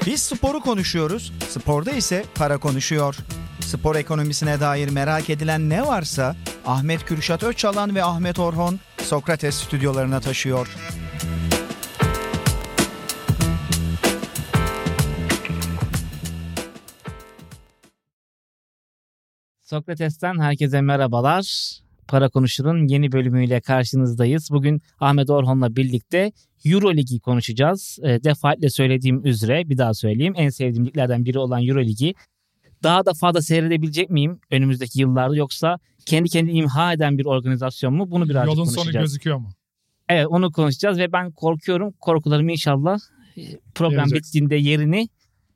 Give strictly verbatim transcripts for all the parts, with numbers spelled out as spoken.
Biz sporu konuşuyoruz, sporda ise para konuşuyor. Spor ekonomisine dair merak edilen ne varsa Ahmet Kürşat Öçalan ve Ahmet Orhon Sokrates stüdyolarına taşıyor. Sokrates'ten herkese merhabalar. Para Konuşur'un yeni bölümüyle karşınızdayız. Bugün Ahmet Orhon'la birlikte Euroligi konuşacağız. E, defaatle söylediğim üzere bir daha söyleyeyim. En sevdiğim liglerden biri olan Euroligi. Daha da fazla seyredebilecek miyim önümüzdeki yıllarda, yoksa kendi kendini imha eden bir organizasyon mu? Bunu birazcık Yolun konuşacağız. sonu gözüküyor mu? Evet, onu konuşacağız ve ben korkuyorum. Korkularım inşallah program Gelecek. bittiğinde yerini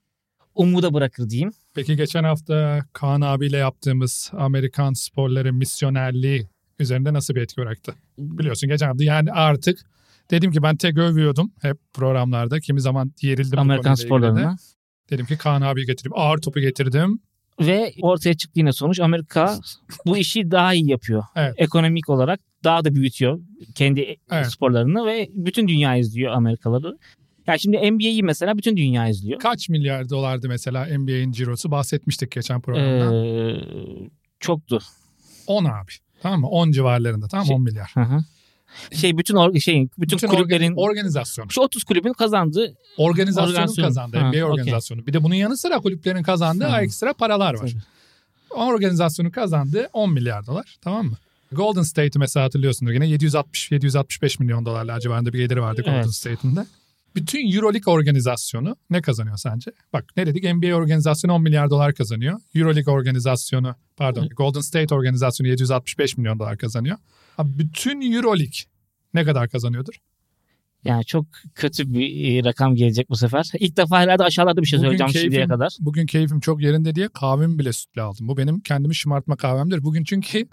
umuda bırakır diyeyim. Peki geçen hafta Kaan abiyle yaptığımız Amerikan sporları misyonerliği üzerinde nasıl bir etki bıraktı? Biliyorsun geçen hafta yani artık dedim ki ben tek övüyordum hep programlarda. Kimi zaman yerildim. Amerikan sporlarına. Dedim ki Kaan abiyi getirdim. Ağır topu getirdim. Ve ortaya çıktı yine sonuç. Amerika bu işi daha iyi yapıyor. Evet. Ekonomik olarak daha da büyütüyor kendi Evet. sporlarını ve bütün dünya izliyor Amerikalıları. Yani şimdi N B A'yi mesela bütün dünya izliyor. Kaç milyar dolardı mesela N B A'in cirosu? Bahsetmiştik geçen programda. Ee, çoktu. on abi. Tamam mı? on civarlarında. Tamam Şey, on milyar. Hı hı. Şey bütün or- şey bütün, Bütün kulüplerin organizasyon. şu otuz kulübün kazandığı Organizasyonun Organizasyon. kazandığı Ha, N B A okey. organizasyonu. Bir de bunun yanı sıra kulüplerin kazandığı Ha. ekstra paralar var. Tabii. O organizasyonu kazandığı on milyar dolar. Tamam mı? Golden State'i mesela hatırlıyorsunuz yine yedi yüz altmış yedi yüz altmış beş milyon dolarlar civarında bir geliri vardı Golden Evet. State'in de. Bütün Euroleague organizasyonu ne kazanıyor sence? Bak ne dedik? N B A organizasyonu on milyar dolar kazanıyor. Euroleague organizasyonu pardon Golden State organizasyonu yedi yüz altmış beş milyon dolar kazanıyor. Abi bütün Euroleague ne kadar kazanıyordur? yani çok kötü bir e, rakam gelecek bu sefer. İlk defa herhalde aşağılarda bir şey Bugün söyleyeceğim şimdiye keyfim- kadar. Bugün keyfim çok yerinde diye kahvemi bile sütle aldım. Bu benim kendimi şımartma kahvemdir. Bugün çünkü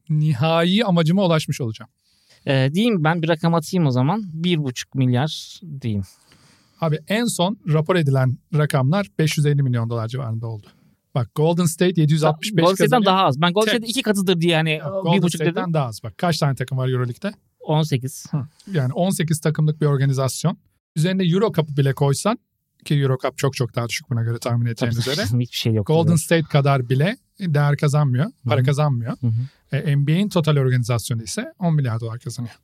nihai amacıma ulaşmış olacağım. Ee, diyeyim ben bir rakam atayım o zaman. Bir buçuk milyar diyeyim. Abi en son rapor edilen rakamlar beş yüz elli milyon dolar civarında oldu. Bak Golden State yedi yüz altmış beş Golden State'den kazanıyor. daha az. Ben Golden Tek. State'in iki katıdır diye yani Bak, bir Golden buçuk dedim. State'den daha az. Bak kaç tane takım var Euroleague'de? on sekiz. Yani on sekiz takımlık bir organizasyon. Üzerine Euro Cup'ı bile koysan ki Euro Cup çok çok daha düşük buna göre tahmin edeceğiniz üzere. Hiçbir şey yok. Golden State kadar bile değer kazanmıyor. Para Hı-hı. kazanmıyor. Hı hı. E, N B A'in total organizasyonu ise on milyar dolar kazanıyor.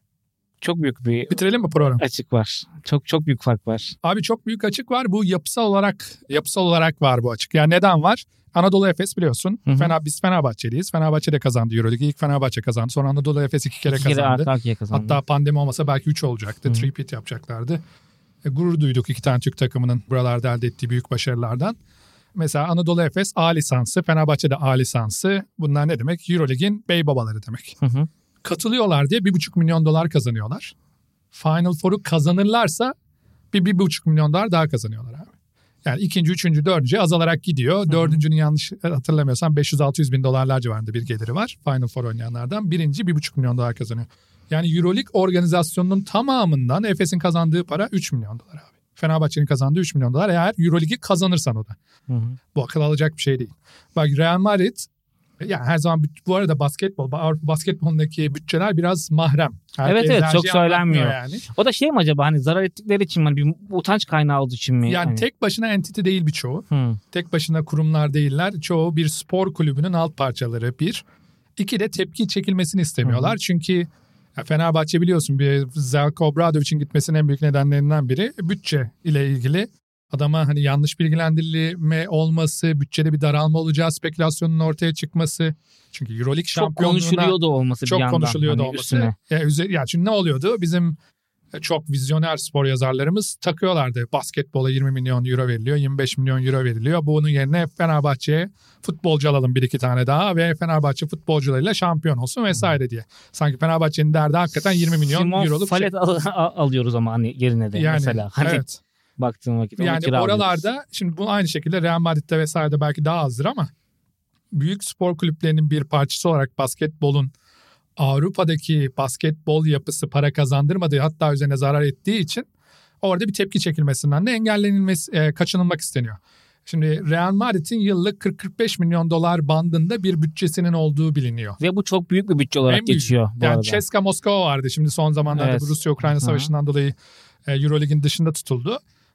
Çok büyük bir Bitirelim mi programı? açık var. Çok çok büyük fark var. Abi çok büyük açık var. Bu yapısal olarak yapısal olarak var bu açık. Yani neden var? Anadolu Efes biliyorsun. Hı hı. Fena, biz Fenerbahçeliyiz. Fenerbahçe de kazandı Euroleague'i. İlk Fenerbahçe kazandı. Sonra Anadolu Efes iki kere İki kere kazandı. arka arkaya kazandı. Hatta pandemi olmasa belki üç olacaktı. Hı. Three-peat yapacaklardı. E, gurur duyduk iki tane Türk takımının buralarda elde ettiği büyük başarılardan. Mesela Anadolu Efes A lisansı, Fenerbahçe de A lisansı. Bunlar ne demek? Euroleague'in bey babaları demek. Hı hı. Katılıyorlar diye bir buçuk milyon dolar kazanıyorlar. Final Four'u kazanırlarsa bir, bir buçuk milyon dolar daha kazanıyorlar abi. Yani ikinci, üçüncü, dördüncü azalarak gidiyor. Hı-hı. Dördüncünün yanlış hatırlamıyorsam beş yüz altı yüz bin dolarlar civarında bir geliri var. Final Four oynayanlardan. Birinci bir buçuk milyon dolar kazanıyor. Yani Euroleague organizasyonunun tamamından Efes'in kazandığı para üç milyon dolar abi. Fenerbahçe'nin kazandığı üç milyon dolar eğer Euroleague'i kazanırsan o da. Hı hı. Bu akıl alacak bir şey değil. Bak Real Madrid yani her zaman bu arada basketbol, Avrupa basketbolundaki bütçeler biraz mahrem. Herkes Evet evet her çok şeyi söylenmiyor. anlatmıyor yani. O da şey mi acaba, hani zarar ettikleri için mi, hani bir utanç kaynağı olduğu için mi? Yani hani? tek başına entity değil birçoğu. Hı. Tek başına kurumlar değiller. Çoğu bir spor kulübünün alt parçaları bir. İki de tepki çekilmesini istemiyorlar. Hı. Çünkü ya Fenerbahçe biliyorsun bir Zeljko Obradovic'in gitmesinin en büyük nedenlerinden biri bütçe ile ilgili. Adama hani yanlış bilgilendirilme olması, bütçede bir daralma olacağı spekülasyonunun ortaya çıkması. Çünkü Euroleague Çok şampiyonluğuna konuşuluyordu olması çok bir yandan. konuşuluyordu hani olması. üstüne. Ya, üze- ya çünkü ne oluyordu? Bizim çok vizyoner spor yazarlarımız takıyorlardı. Basketbola yirmi milyon euro veriliyor, yirmi beş milyon euro veriliyor. Bunun yerine Fenerbahçe'ye futbolcu alalım bir iki tane daha ve Fenerbahçe futbolcularıyla şampiyon olsun vesaire diye. Sanki Fenerbahçe'nin derdi hakikaten yirmi milyon Simon euroluk Fallet şey. al- al- alıyoruz ama hani yerine de Yani, mesela. Hani evet. baktığım vakit. Yani oralarda şimdi bu aynı şekilde Real Madrid'de vesairede belki daha azdır ama büyük spor kulüplerinin bir parçası olarak basketbolun Avrupa'daki basketbol yapısı para kazandırmadığı, hatta üzerine zarar ettiği için orada bir tepki çekilmesinden de engellenilmesi, e, kaçınılmak isteniyor. Şimdi Real Madrid'in yıllık kırk kırk beş milyon dolar bandında bir bütçesinin olduğu biliniyor. Ve bu çok büyük bir bütçe olarak En büyük. geçiyor bu yani arada. C S K A Moskova vardı şimdi son zamanlarda Evet. bu Rusya-Ukrayna savaşından dolayı e, Euroleague'in dışında tutuldu.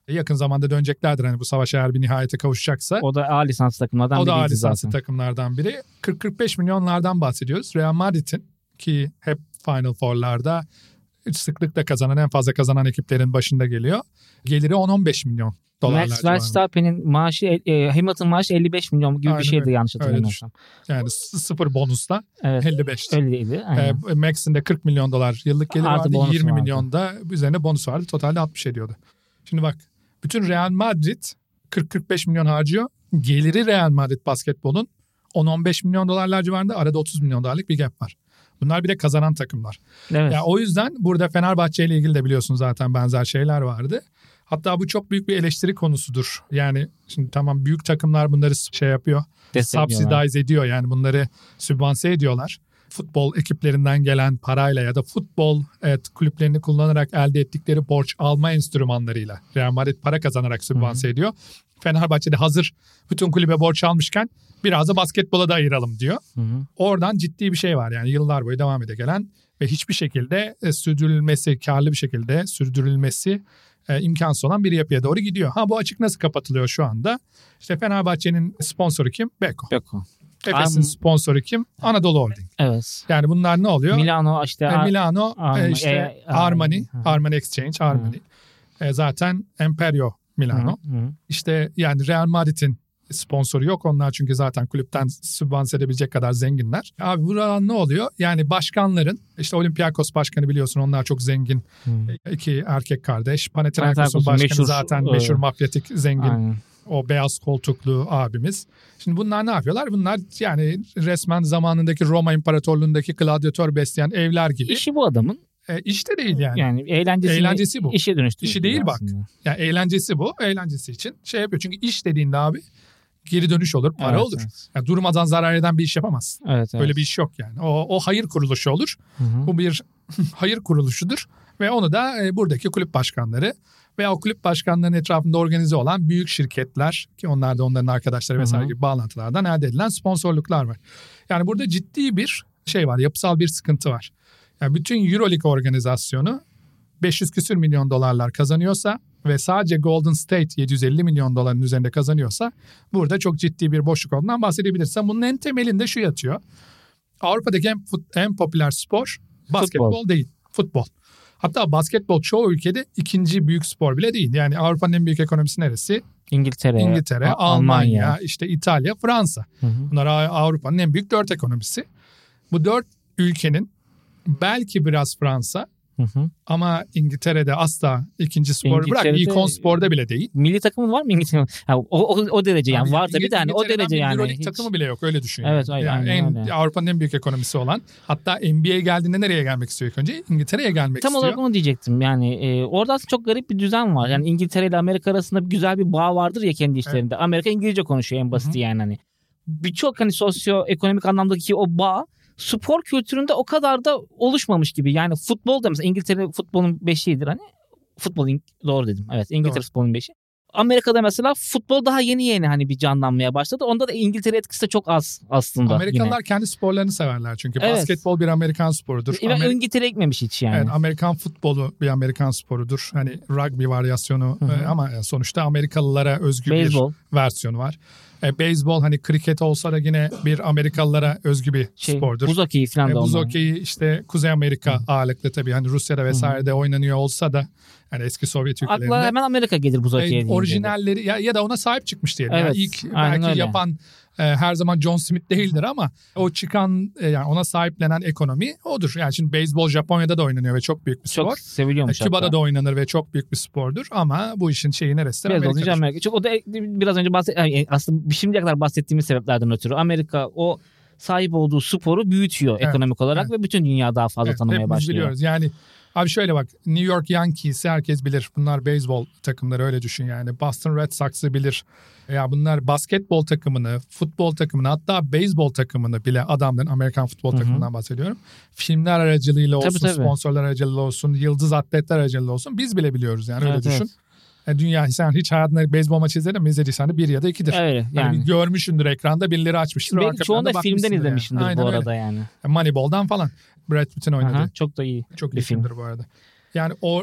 Yakın zamanda döneceklerdir hani bu savaş eğer bir nihayete kavuşacaksa. O da A lisans takımlardan O biriydi da A lisanslı zaten. takımlardan biri. kırk kırk beş milyonlardan bahsediyoruz. Real Madrid'in ki hep Final Four'larda sıklıkla kazanan, en fazla kazanan ekiplerin başında geliyor. Geliri on on beş milyon dolarlar Max civarında. Verstappen'in maaşı, e, Hamilton maaşı elli beş milyon gibi Aynen bir şeydi öyle. yanlış Öyle hatırlamıyorsam. Yani s- sıfır bonusla Evet. elli beş. Öyleydi. Aynen. Ee, Max'in de kırk milyon dolar yıllık geliri Artı vardı. bonusu yirmi vardı. milyon da üzerine bonus vardı. Totalde altmış ediyordu. Şimdi bak, bütün Real Madrid kırk kırk beş milyon harcıyor. Geliri Real Madrid basketbolun on on beş milyon dolarlar civarında, arada otuz milyon dolarlık bir gap var. Bunlar bir de kazanan takımlar. Evet. Ya o yüzden burada Fenerbahçe ile ilgili de biliyorsunuz zaten benzer şeyler vardı. Hatta bu çok büyük bir eleştiri konusudur. Yani şimdi tamam, büyük takımlar bunları şey yapıyor. Destekliyorlar. Subsidize ediyor, yani bunları sübvanse ediyorlar. Futbol ekiplerinden gelen parayla ya da futbol evet, kulüplerini kullanarak elde ettikleri borç alma enstrümanlarıyla Real Madrid para kazanarak sübvanse ediyor. Fenerbahçe'de hazır bütün kulübe borç almışken biraz da basketbola da ayıralım diyor. Hı hı. Oradan ciddi bir şey var, yani yıllar boyu devam ede gelen ve hiçbir şekilde e, sürdürülmesi, karlı bir şekilde sürdürülmesi e, imkansız olan bir yapıya doğru gidiyor. Ha, bu açık nasıl kapatılıyor şu anda? İşte Fenerbahçe'nin sponsoru kim? Beko. Beko. Efes'in Am- sponsoru kim? Anadolu Holding. Evet. Yani bunlar ne oluyor? Milano işte. E, Milano, Arma- e, işte e, Armani, Hı. Armani Exchange, Armani. E, zaten Emperio Milano. Hı hı. İşte yani Real Madrid'in sponsoru yok. Onlar çünkü zaten kulüpten sübvanse edebilecek kadar zenginler. Abi buradan ne oluyor? Yani başkanların, işte Olympiakos başkanı biliyorsun, onlar çok zengin. Hı. İki erkek kardeş. Panathinaikos'un Panathinaikos'un başkanı meşhur, zaten e, meşhur mafyatik zengin. Aynen. O beyaz koltuklu abimiz. Şimdi bunlar ne yapıyorlar? Bunlar yani resmen zamanındaki Roma İmparatorluğu'ndaki gladyatör besleyen evler gibi. İşi bu adamın. E, işte değil yani. Yani eğlencesini, Eğlencesi bu. işe dönüştürüyor. İşi değil bak. aslında. Yani eğlencesi bu. Eğlencesi için şey yapıyor. Çünkü iş dediğinde abi geri dönüş olur, para Evet, olur. evet. Yani durmadan zarar eden bir iş yapamazsın. Evet, evet. Öyle bir iş yok yani. O, o hayır kuruluşu olur. Hı hı. Bu bir hayır kuruluşudur. Ve onu da e, buradaki kulüp başkanları veya o kulüp başkanlarının etrafında organize olan büyük şirketler, ki onlar da onların arkadaşları vesaire Hı hı. gibi bağlantılardan elde edilen sponsorluklar var. Yani burada ciddi bir şey var, yapısal bir sıkıntı var. Yani bütün Euroleague organizasyonu beş yüz küsür milyon dolarlar kazanıyorsa ve sadece Golden State yedi yüz elli milyon doların üzerinde kazanıyorsa burada çok ciddi bir boşluk olduğundan bahsedebilirsin. Bunun en temelinde şu yatıyor. Avrupa'daki en, fut, en popüler spor basketbol Futbol. değil, futbol. Hatta basketbol çoğu ülkede ikinci büyük spor bile değil. Yani Avrupa'nın en büyük ekonomisi neresi? İngiltere, İngiltere, A- Almanya, işte İtalya, Fransa. Hı hı. Bunlar Avrupa'nın en büyük dört ekonomisi. Bu dört ülkenin belki biraz Fransa, Hı hı. ama İngiltere'de asla ikinci sporu bırak. İngiltere'de- İlk on sporda bile değil. Milli takımın var mı İngiltere? Ha, o, o, o derece yani, var tabii de hani o İngiltere'den derece bir yani. Euroleague Hiç- takımı bile yok, öyle düşün. Evet, yani. aynen, Yani aynen en, öyle. Avrupa'nın en büyük ekonomisi olan. Hatta N B A geldiğinde nereye gelmek istiyor ilk önce? İngiltere'ye gelmek Tam istiyor. olarak onu diyecektim. Yani e, orada aslında çok garip bir düzen var. Yani İngiltere ile Amerika arasında bir güzel bir bağ vardır ya kendi işlerinde. Amerika İngilizce konuşuyor en basiti yani hani. Birçok hani sosyoekonomik anlamdaki o bağ spor kültüründe o kadar da oluşmamış gibi. Yani futbol da mesela İngiltere futbolun beşiğidir hani. Futbol İng- doğru dedim. Evet, İngiltere Doğru. futbolun beşi. Amerika'da mesela futbol daha yeni yeni hani bir canlanmaya başladı. Onda da İngiltere etkisi de çok az aslında. Amerikalılar yine. kendi sporlarını severler çünkü. Evet. Basketbol bir Amerikan sporudur. E, Amer- İngiltere ekmemiş hiç yani. Evet, Amerikan futbolu bir Amerikan sporudur. Hani rugby varyasyonu Hı hı. e, ama sonuçta Amerikalılara özgü Beyzbol. bir versiyonu var. E, beyzbol hani kriket olsa da yine bir Amerikalılara özgü bir Şey, spordur. buz hokeyi falan E, da buz onlar. hokeyi işte Kuzey Amerika ağırlıklı tabii, hani Rusya'da vesairede oynanıyor olsa da hani eski Sovyet ülkelerinde. Akla hemen Amerika gelir buz hokeyi E, deyince. orijinalleri ya, ya da ona sahip çıkmış diyelim. Evet, Yani ilk aynen belki öyle. yapan e, her zaman John Smith değildir ama o çıkan e, yani ona sahiplenen ekonomi odur. Yani şimdi beyzbol Japonya'da da oynanıyor ve çok büyük bir Çok spor. seviliyormuş Küba'da hatta. da oynanır ve çok büyük bir spordur ama bu işin şeyi neresi? Beyzbol deyince Amerika'dır. Amerika. Çok, o da biraz önce bahset, yani aslında şimdiye kadar bahsettiğimiz sebeplerden ötürü Amerika o sahip olduğu sporu büyütüyor Evet, ekonomik olarak evet. ve bütün dünya daha fazla Evet, tanımaya hepimiz başlıyor. biliyoruz. Yani abi şöyle bak, New York Yankees'i herkes bilir. Bunlar beyzbol takımları, öyle düşün yani. Boston Red Sox'ı bilir. Ya bunlar basketbol takımını, futbol takımını, hatta beyzbol takımını bile adamların, Amerikan futbol Hı hı. takımından bahsediyorum. Filmler aracılığıyla olsun, Tabii, tabii. sponsorlar aracılığıyla olsun, yıldız atletler aracılığıyla olsun biz bile biliyoruz yani, öyle Evet, düşün. evet. E, dünya, sen hiç hayatında beyzbol maçı izledin mi? İzlediysen de bir ya da ikidir. Öyle Yani, yani. bir görmüşsündür ekranda, birileri açmıştır. o Belki arka çoğunu da planda filmden bakmışsındır yani. izlemişimdir Aynen bu öyle. arada yani. Moneyball'dan falan. Brad Pitt'in oynadığı. Aha, çok da iyi Çok bir iyi film. filmdir bu arada. Yani o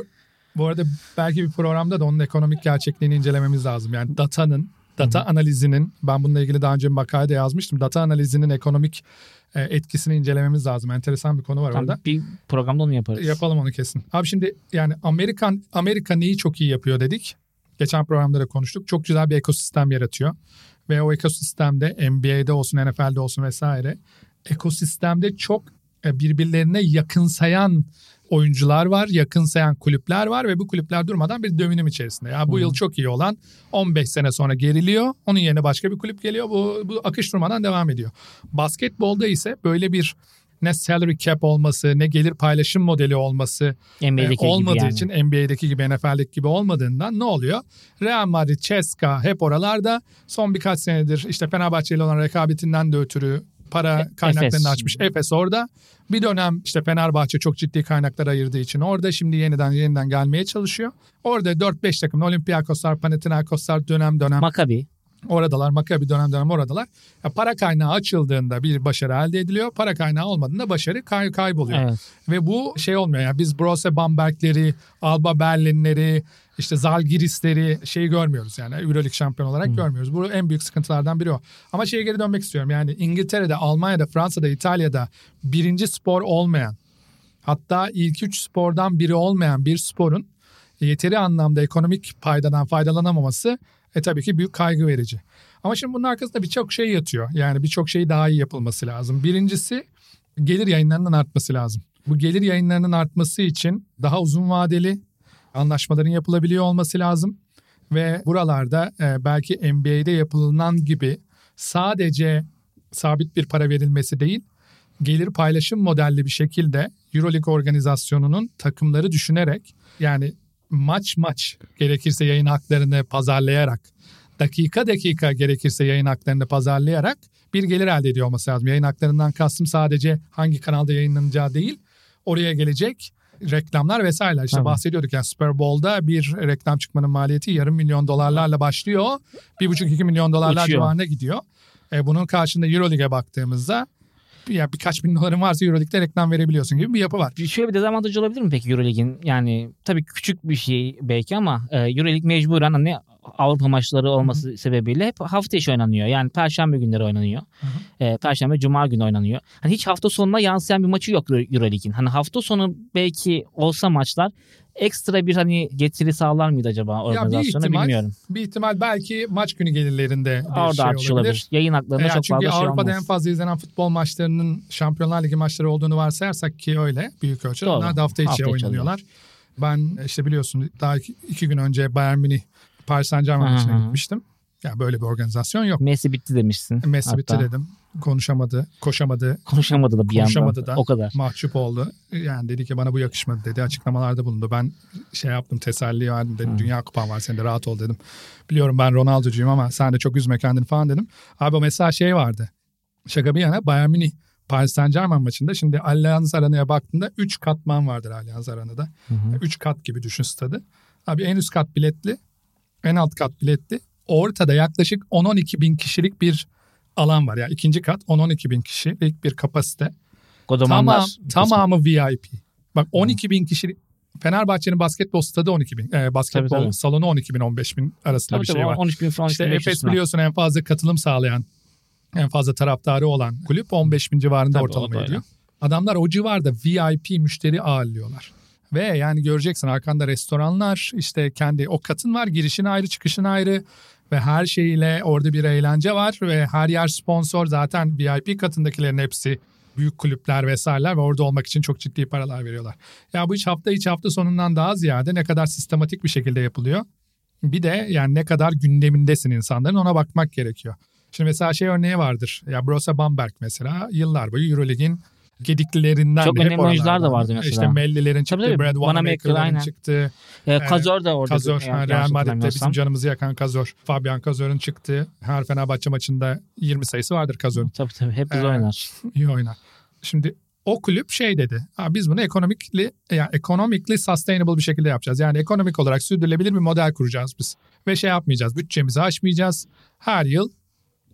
Bu arada belki bir programda da onun ekonomik gerçekliğini incelememiz lazım. Yani datanın, data analizinin, ben bununla ilgili daha önce bir makalede yazmıştım. Data analizinin ekonomik e, etkisini incelememiz lazım. Enteresan bir konu var Tam orada. Bir programda onu yaparız. Yapalım onu kesin. Abi şimdi yani Amerikan Amerika neyi çok iyi yapıyor dedik. Geçen programda da konuştuk. Çok güzel bir ekosistem yaratıyor. Ve o ekosistemde N B A'de olsun, N F L'de olsun vesaire ekosistemde çok birbirlerine yakınsayan oyuncular var, yakınsayan kulüpler var ve bu kulüpler durmadan bir dönüm içerisinde. Ya bu hmm. yıl çok iyi olan on beş sene sonra geriliyor. Onun yerine başka bir kulüp geliyor. Bu, bu akış durmadan devam ediyor. Basketbolda ise böyle bir ne salary cap olması, ne gelir paylaşım modeli olması e, olmadığı yani. için N B A'deki gibi, N F L'deki gibi olmadığından ne oluyor? Real Madrid, C S K A hep oralarda. Son birkaç senedir işte Fenerbahçe ile olan rekabetinden de ötürü para kaynaklarını Efes. açmış. Efes orada. Bir dönem işte Fenerbahçe çok ciddi kaynaklar ayırdığı için orada, şimdi yeniden yeniden gelmeye çalışıyor. Orada dört beş takım, Olympiakoslar, Panathinaikoslar dönem dönem. Maccabi. Oradalar, Maccabi dönem dönem oradalar. Ya para kaynağı açıldığında bir başarı elde ediliyor. Para kaynağı olmadığında başarı kay- kayboluyor. Evet. Ve bu şey olmuyor. Yani biz Borussia Bamberg'leri, Alba Berlin'leri, işte Zalgiris'leri şey görmüyoruz. Yani Euroleague şampiyon olarak hmm. görmüyoruz. Bu en büyük sıkıntılardan biri o. Ama şeye geri dönmek istiyorum. Yani İngiltere'de, Almanya'da, Fransa'da, İtalya'da birinci spor olmayan, hatta ilk üç spordan biri olmayan bir sporun yeteri anlamda ekonomik paydadan faydalanamaması E tabii ki büyük kaygı verici. Ama şimdi bunun arkasında birçok şey yatıyor. Yani birçok şey daha iyi yapılması lazım. Birincisi gelir yayınlarının artması lazım. Bu gelir yayınlarının artması için daha uzun vadeli anlaşmaların yapılabiliyor olması lazım. Ve buralarda e, belki N B A'de yapılan gibi sadece sabit bir para verilmesi değil, gelir paylaşım modelli bir şekilde Euroleague organizasyonunun takımları düşünerek, yani maç maç gerekirse yayın haklarını pazarlayarak, dakika dakika gerekirse yayın haklarını pazarlayarak bir gelir elde ediyor olması lazım. Yayın haklarından kastım sadece hangi kanalda yayınlanacağı değil, oraya gelecek reklamlar vesaireler. İşte tamam. bahsediyorduk ya, Super Bowl'da bir reklam çıkmanın maliyeti yarım milyon dolarlarla başlıyor. Bir buçuk iki milyon dolarlar Uçuyor. civarına gidiyor. E bunun karşında Euroleague'e baktığımızda ya birkaç bin doların varsa Euroleague'de reklam verebiliyorsun gibi bir yapı var. Şöyle bir dezavantajı olabilir mi peki Euroleague'in? Yani tabii küçük bir şey belki ama e, Euroleague mecburen hani Avrupa maçları olması Hı-hı. sebebiyle hep hafta içi oynanıyor. Yani Perşembe günleri oynanıyor. E, Perşembe, Cuma günü oynanıyor. Hani hiç hafta sonuna yansıyan bir maçı yok Euroleague'in. Hani hafta sonu belki olsa maçlar ekstra bir hani getiri sağlar mıydı acaba organizasyona, bilmiyorum. Bir ihtimal belki maç günü gelirlerinde bir Orada şey olabilir. olabilir. Yayın haklarında yani çok fazla şey olmaz. Çünkü Avrupa'da en fazla izlenen futbol maçlarının Şampiyonlar Ligi maçları olduğunu varsayarsak ki öyle büyük ölçüde. Onlar da hafta içi hafta oynanıyorlar. Içi ben işte biliyorsun daha iki, iki gün önce Bayern Münih Paris Saint-Germain maçına gitmiştim. Ya böyle bir organizasyon yok. Messi bitti demişsin. Messi hatta. bitti dedim. Konuşamadı, koşamadı. Konuşamadı da bir konuşamadı yandan. Da, o kadar. Mahcup oldu. Yani dedi ki bana bu yakışmadı dedi. Açıklamalarda bulundu. Ben şey yaptım, teselli verdim dedim. Hmm. Dünya kupan var, sen de rahat ol dedim. Biliyorum ben Ronaldo'cuyum ama sen de çok üzme kendini falan dedim. Abi o mesela şey vardı. Şaka bir yana, Bayern Münih Paris Saint-Germain maçında şimdi Allianz Arena'ya baktığında üç katman vardır Allianz Arena'da. üç kat gibi düşün stadı. Abi en üst kat biletli, en alt kat biletli. Ortada yaklaşık on on iki bin kişilik bir alan var. Yani ikinci kat on on iki bin kişilik bir kapasite. Tamam, tamamı V I P. Bak on iki bin kişilik. Fenerbahçe'nin basketbol stadı on iki bin. E, basketbol tabii, tabii. salonu on iki bin on beş bin arasında tabii, bir şey var. on üç bin falan işte Efes biliyorsun en fazla katılım sağlayan, en fazla taraftarı olan kulüp on beş bin civarında tabii, ortalama ediyor. Adamlar o civarda V I P müşteri ağırlıyorlar. Ve yani göreceksin arkanda restoranlar, işte kendi o katın var, girişin ayrı, çıkışın ayrı ve her şeyle orada bir eğlence var ve her yer sponsor. Zaten V I P katındakilerin hepsi büyük kulüpler vesaireler ve orada olmak için çok ciddi paralar veriyorlar. Ya bu iş hafta içi hafta sonundan daha ziyade ne kadar sistematik bir şekilde yapılıyor. Bir de yani ne kadar gündemindesin insanların, ona bakmak gerekiyor. Şimdi mesela şey örneği vardır. Ya Borussia Bamberg mesela yıllar boyu Euroleague'in gediklilerinden çok önemli oyuncular da vardı mesela. İşte Melli'lerin çıktı, tabii, Brad Wanamaker'ların çıktı. E, Kazor da orada. Kazor, yani, Real Madrid'de bizim canımızı yakan Kazor. Fabian Kazor'un çıktı. Her Fenerbahçe maçında yirmi sayısı vardır Kazor'un. Tabii tabii, hep biz ee, oynar. İyi oynar. Şimdi o kulüp şey dedi. Biz bunu ekonomikli, yani economically sustainable bir şekilde yapacağız. Yani ekonomik olarak sürdürülebilir bir model kuracağız biz. Ve şey yapmayacağız. Bütçemizi aşmayacağız. Her yıl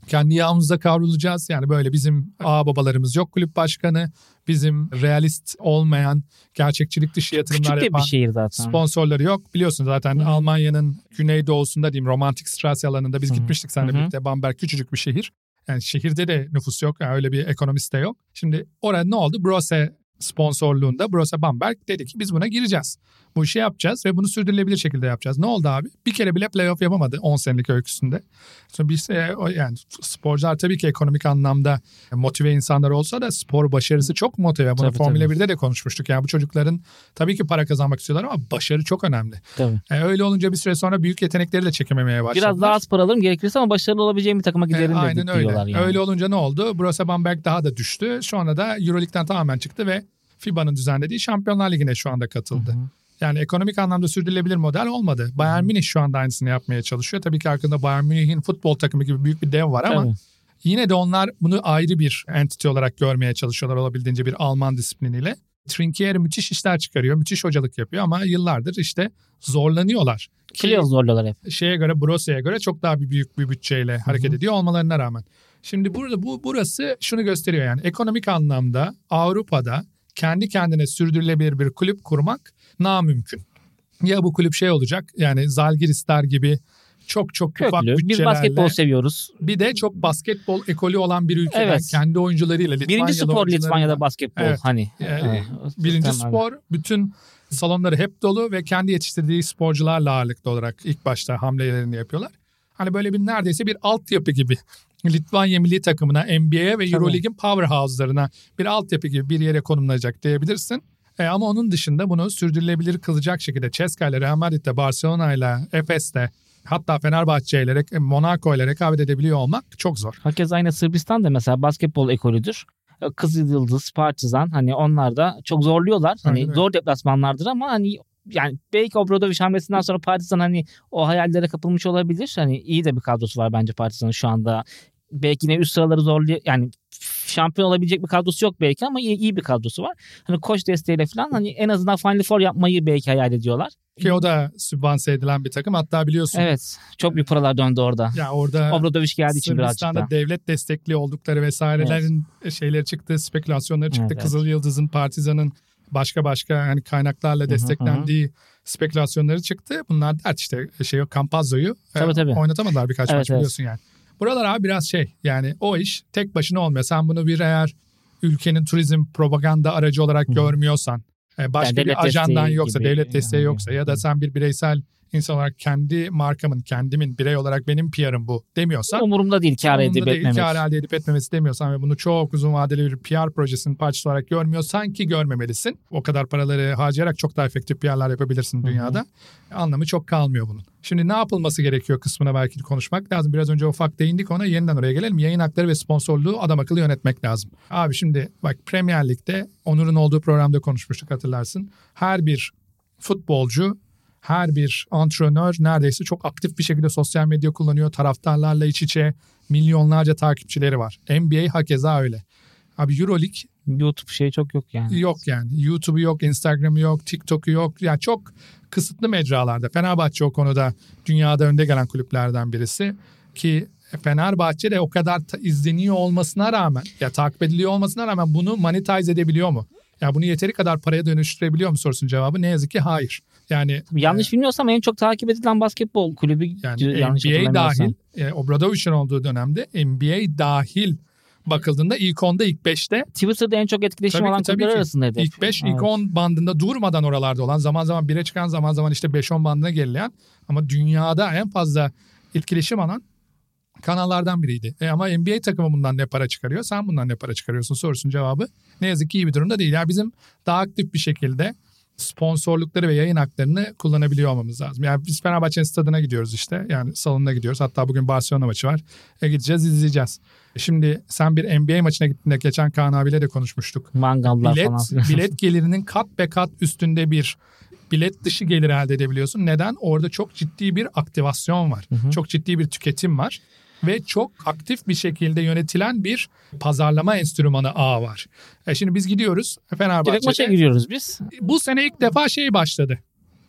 kendi yağımızda kavrulacağız. Yani böyle bizim ağ babalarımız yok kulüp başkanı. Bizim realist olmayan, gerçekçilik dışı yatırımlar Küçük de yapan bir şehir zaten. sponsorları yok. Biliyorsun zaten Hı. Almanya'nın güneydoğusunda diyeyim Romantikstraße alanında biz Hı. gitmiştik seninle Hı hı. birlikte. Bamberg küçücük bir şehir. Yani şehirde de nüfus yok. Yani öyle bir ekonomist de yok. Şimdi orada ne oldu? Brose sponsorluğunda Brose Bamberg dedi ki biz buna gireceğiz. Bu işi yapacağız ve bunu sürdürülebilir şekilde yapacağız. Ne oldu abi? Bir kere bile playoff yapamadı on senelik öyküsünde. Sonra biz e, yani sporcular tabii ki ekonomik anlamda motive insanlar olsa da spor başarısı çok motive. Bunu Tabii, Formula tabii. birde de konuşmuştuk. Yani bu çocukların tabii ki para kazanmak istiyorlar ama başarı çok önemli. Tabii. E, öyle olunca bir süre sonra büyük yetenekleri de çekememeye başladılar. Biraz daha az para alırım gerekirse ama başarılı olabileceğim bir takıma giderim E, de aynen öyle. diyorlar yani. Öyle olunca ne oldu? Brose Bamberg daha da düştü. Sonra da Euroleague'den tamamen çıktı ve F I B A'nın düzenlediği Şampiyonlar Ligi'ne şu anda katıldı. Hı hı. Yani ekonomik anlamda sürdürülebilir model olmadı. Bayern Münih şu anda aynısını yapmaya çalışıyor. Tabii ki arkasında Bayern Münih'in futbol takımı gibi büyük bir dev var ama Tabii. yine de onlar bunu ayrı bir entity olarak görmeye çalışıyorlar olabildiğince bir Alman disipliniyle. Trinkier müthiş işler çıkarıyor, müthiş hocalık yapıyor ama yıllardır işte zorlanıyorlar. Playoff zorluyorlar hep. Şeye göre, Brose'ye göre çok daha bir büyük bir bütçeyle hareket ediyor olmalarına rağmen. Şimdi burada bu burası şunu gösteriyor yani ekonomik anlamda Avrupa'da kendi kendine sürdürülebilir bir kulüp kurmak namümkün. Ya bu kulüp şey olacak yani Zalgirisler gibi çok çok ufak Köklü. Biz bütçelerle. basketbol seviyoruz. Bir de çok basketbol ekolü olan bir ülkeden Evet. kendi oyuncularıyla. Birinci Litvanyalı spor oyuncularıyla. Litvanya'da basketbol. Evet. Hani. Ee, Evet. Birinci Tamam. spor bütün salonları hep dolu ve kendi yetiştirdiği sporcularla ağırlıklı olarak ilk başta hamlelerini yapıyorlar. Hani böyle bir neredeyse bir altyapı gibi Litvanya milli takımına, N B A'ye ve Tabii. Euroleague'in powerhouse'larına bir altyapı gibi bir yere konumlanacak diyebilirsin. E ama onun dışında bunu sürdürülebilir kılacak şekilde Ceska ile, Real Madrid'le, Barcelona ile, Efes'le hatta Fenerbahçe ile, Monaco ile rekabet edebiliyor olmak çok zor. Hakeza aynı Sırbistan da mesela basketbol ekolüdür. Kızıl Yıldız, Partizan hani onlar da çok zorluyorlar. Hani Aynen öyle. zor deplasmanlardır ama hani yani belki Obradoviç hamlesinden sonra Partizan hani o hayallere kapılmış olabilir. Hani iyi de bir kadrosu var bence Partizan'ın şu anda. Belki yine üst sıraları zorluyor. Yani şampiyon olabilecek bir kadrosu yok belki ama iyi, iyi bir kadrosu var. Hani koç desteğiyle falan hani en azından Final Four yapmayı belki hayal ediyorlar. Ki o da sübvanse edilen bir takım. Hatta biliyorsun. Evet. Çok büyük paralar döndü orada. Ya orada Obradoviç geldiği için birazcık Sırbistan'da da. devlet destekli oldukları vesairelerin şeyleri çıktı, spekülasyonları çıktı. Evet, Kızıl Yıldız'ın, Partizan'ın başka başka hani kaynaklarla hı, desteklendiği spekülasyonları çıktı. Bunlar dert işte şey yok Campazzo'yu Tabii, e, tabii. oynatamadılar birkaç Evet, maç evet. biliyorsun yani. Buralar abi biraz şey yani o iş tek başına olmuyor. Sen bunu bir eğer ülkenin turizm propaganda aracı olarak Hı. görmüyorsan e, başka Yani devlet bir ajandan desteği yoksa, gibi. devlet desteği Yani. yoksa ya da Hı. sen bir bireysel insan olarak kendi markamın, kendimin birey olarak benim P R'ım bu demiyorsan Umurumda değil kar Umurumda edip değil, etmemek. kar elde edip etmemesi demiyorsan ve bunu çok uzun vadeli bir P R projesinin parçası olarak görmüyorsan ki görmemelisin. O kadar paraları harcayarak çok daha efektif P R'lar yapabilirsin dünyada. Anlamı çok kalmıyor bunun. Şimdi ne yapılması gerekiyor kısmına belki konuşmak lazım. Biraz önce ufak değindik ona, yeniden oraya gelelim. Yayın hakları ve sponsorluğu adam akıllı yönetmek lazım. Abi şimdi bak Premier Lig'de Onur'un olduğu programda konuşmuştuk hatırlarsın. Her bir futbolcu, her bir antrenör neredeyse çok aktif bir şekilde sosyal medya kullanıyor. Taraftarlarla iç içe milyonlarca takipçileri var. N B A hakeza öyle. Abi Euroleague YouTube şey çok yok yani. yok yani. YouTube'u yok, Instagram'ı yok, TikTok'u yok. Yani çok kısıtlı mecralarda. Fenerbahçe o konuda dünyada önde gelen kulüplerden birisi. Ki Fenerbahçe de o kadar ta- izleniyor olmasına rağmen, ya takip ediliyor olmasına rağmen bunu monetize edebiliyor mu? Ya bunu yeteri kadar paraya dönüştürebiliyor mu sorusunun cevabı ne yazık ki hayır. Yani Tabii yanlış bilmiyorsam en çok takip edilen basketbol kulübü yani yanlış N B A hatırlamıyorsam. dahil, e, Obradovic'in olduğu dönemde N B A dahil bakıldığında ilk onda ilk beşte Twitter'da en çok etkileşim Tabii ki, olan tabii kulüpler ki. arasındaydı. ilk beş, Evet. ilk on bandında durmadan oralarda olan, zaman zaman bire çıkan, zaman zaman işte beş on bandına gerileyen ama dünyada en fazla etkileşim alan kanallardan biriydi. E ama N B A takımı bundan ne para çıkarıyor? Sen bundan ne para çıkarıyorsun sorusunun cevabı ne yazık ki iyi bir durumda değil. Yani bizim daha aktif bir şekilde sponsorlukları ve yayın haklarını kullanabiliyor olmamız lazım. Yani biz Fenerbahçe'nin stadına gidiyoruz işte. Yani salonuna gidiyoruz. Hatta bugün Barcelona maçı var. E gideceğiz, izleyeceğiz. Şimdi sen bir N B A maçına gittiğinde geçen Kaan abiyle de konuşmuştuk. Mangallar Bilet, falan. bilet gelirinin kat be kat üstünde bir bilet dışı gelir elde edebiliyorsun. Neden? Orada çok ciddi bir aktivasyon var. Hı hı. Çok ciddi bir tüketim var. Ve çok aktif bir şekilde yönetilen bir pazarlama enstrümanı ağı var. E şimdi biz gidiyoruz Direkt maça Fenerbahçe'de. giriyoruz biz. Bu sene ilk defa şey başladı.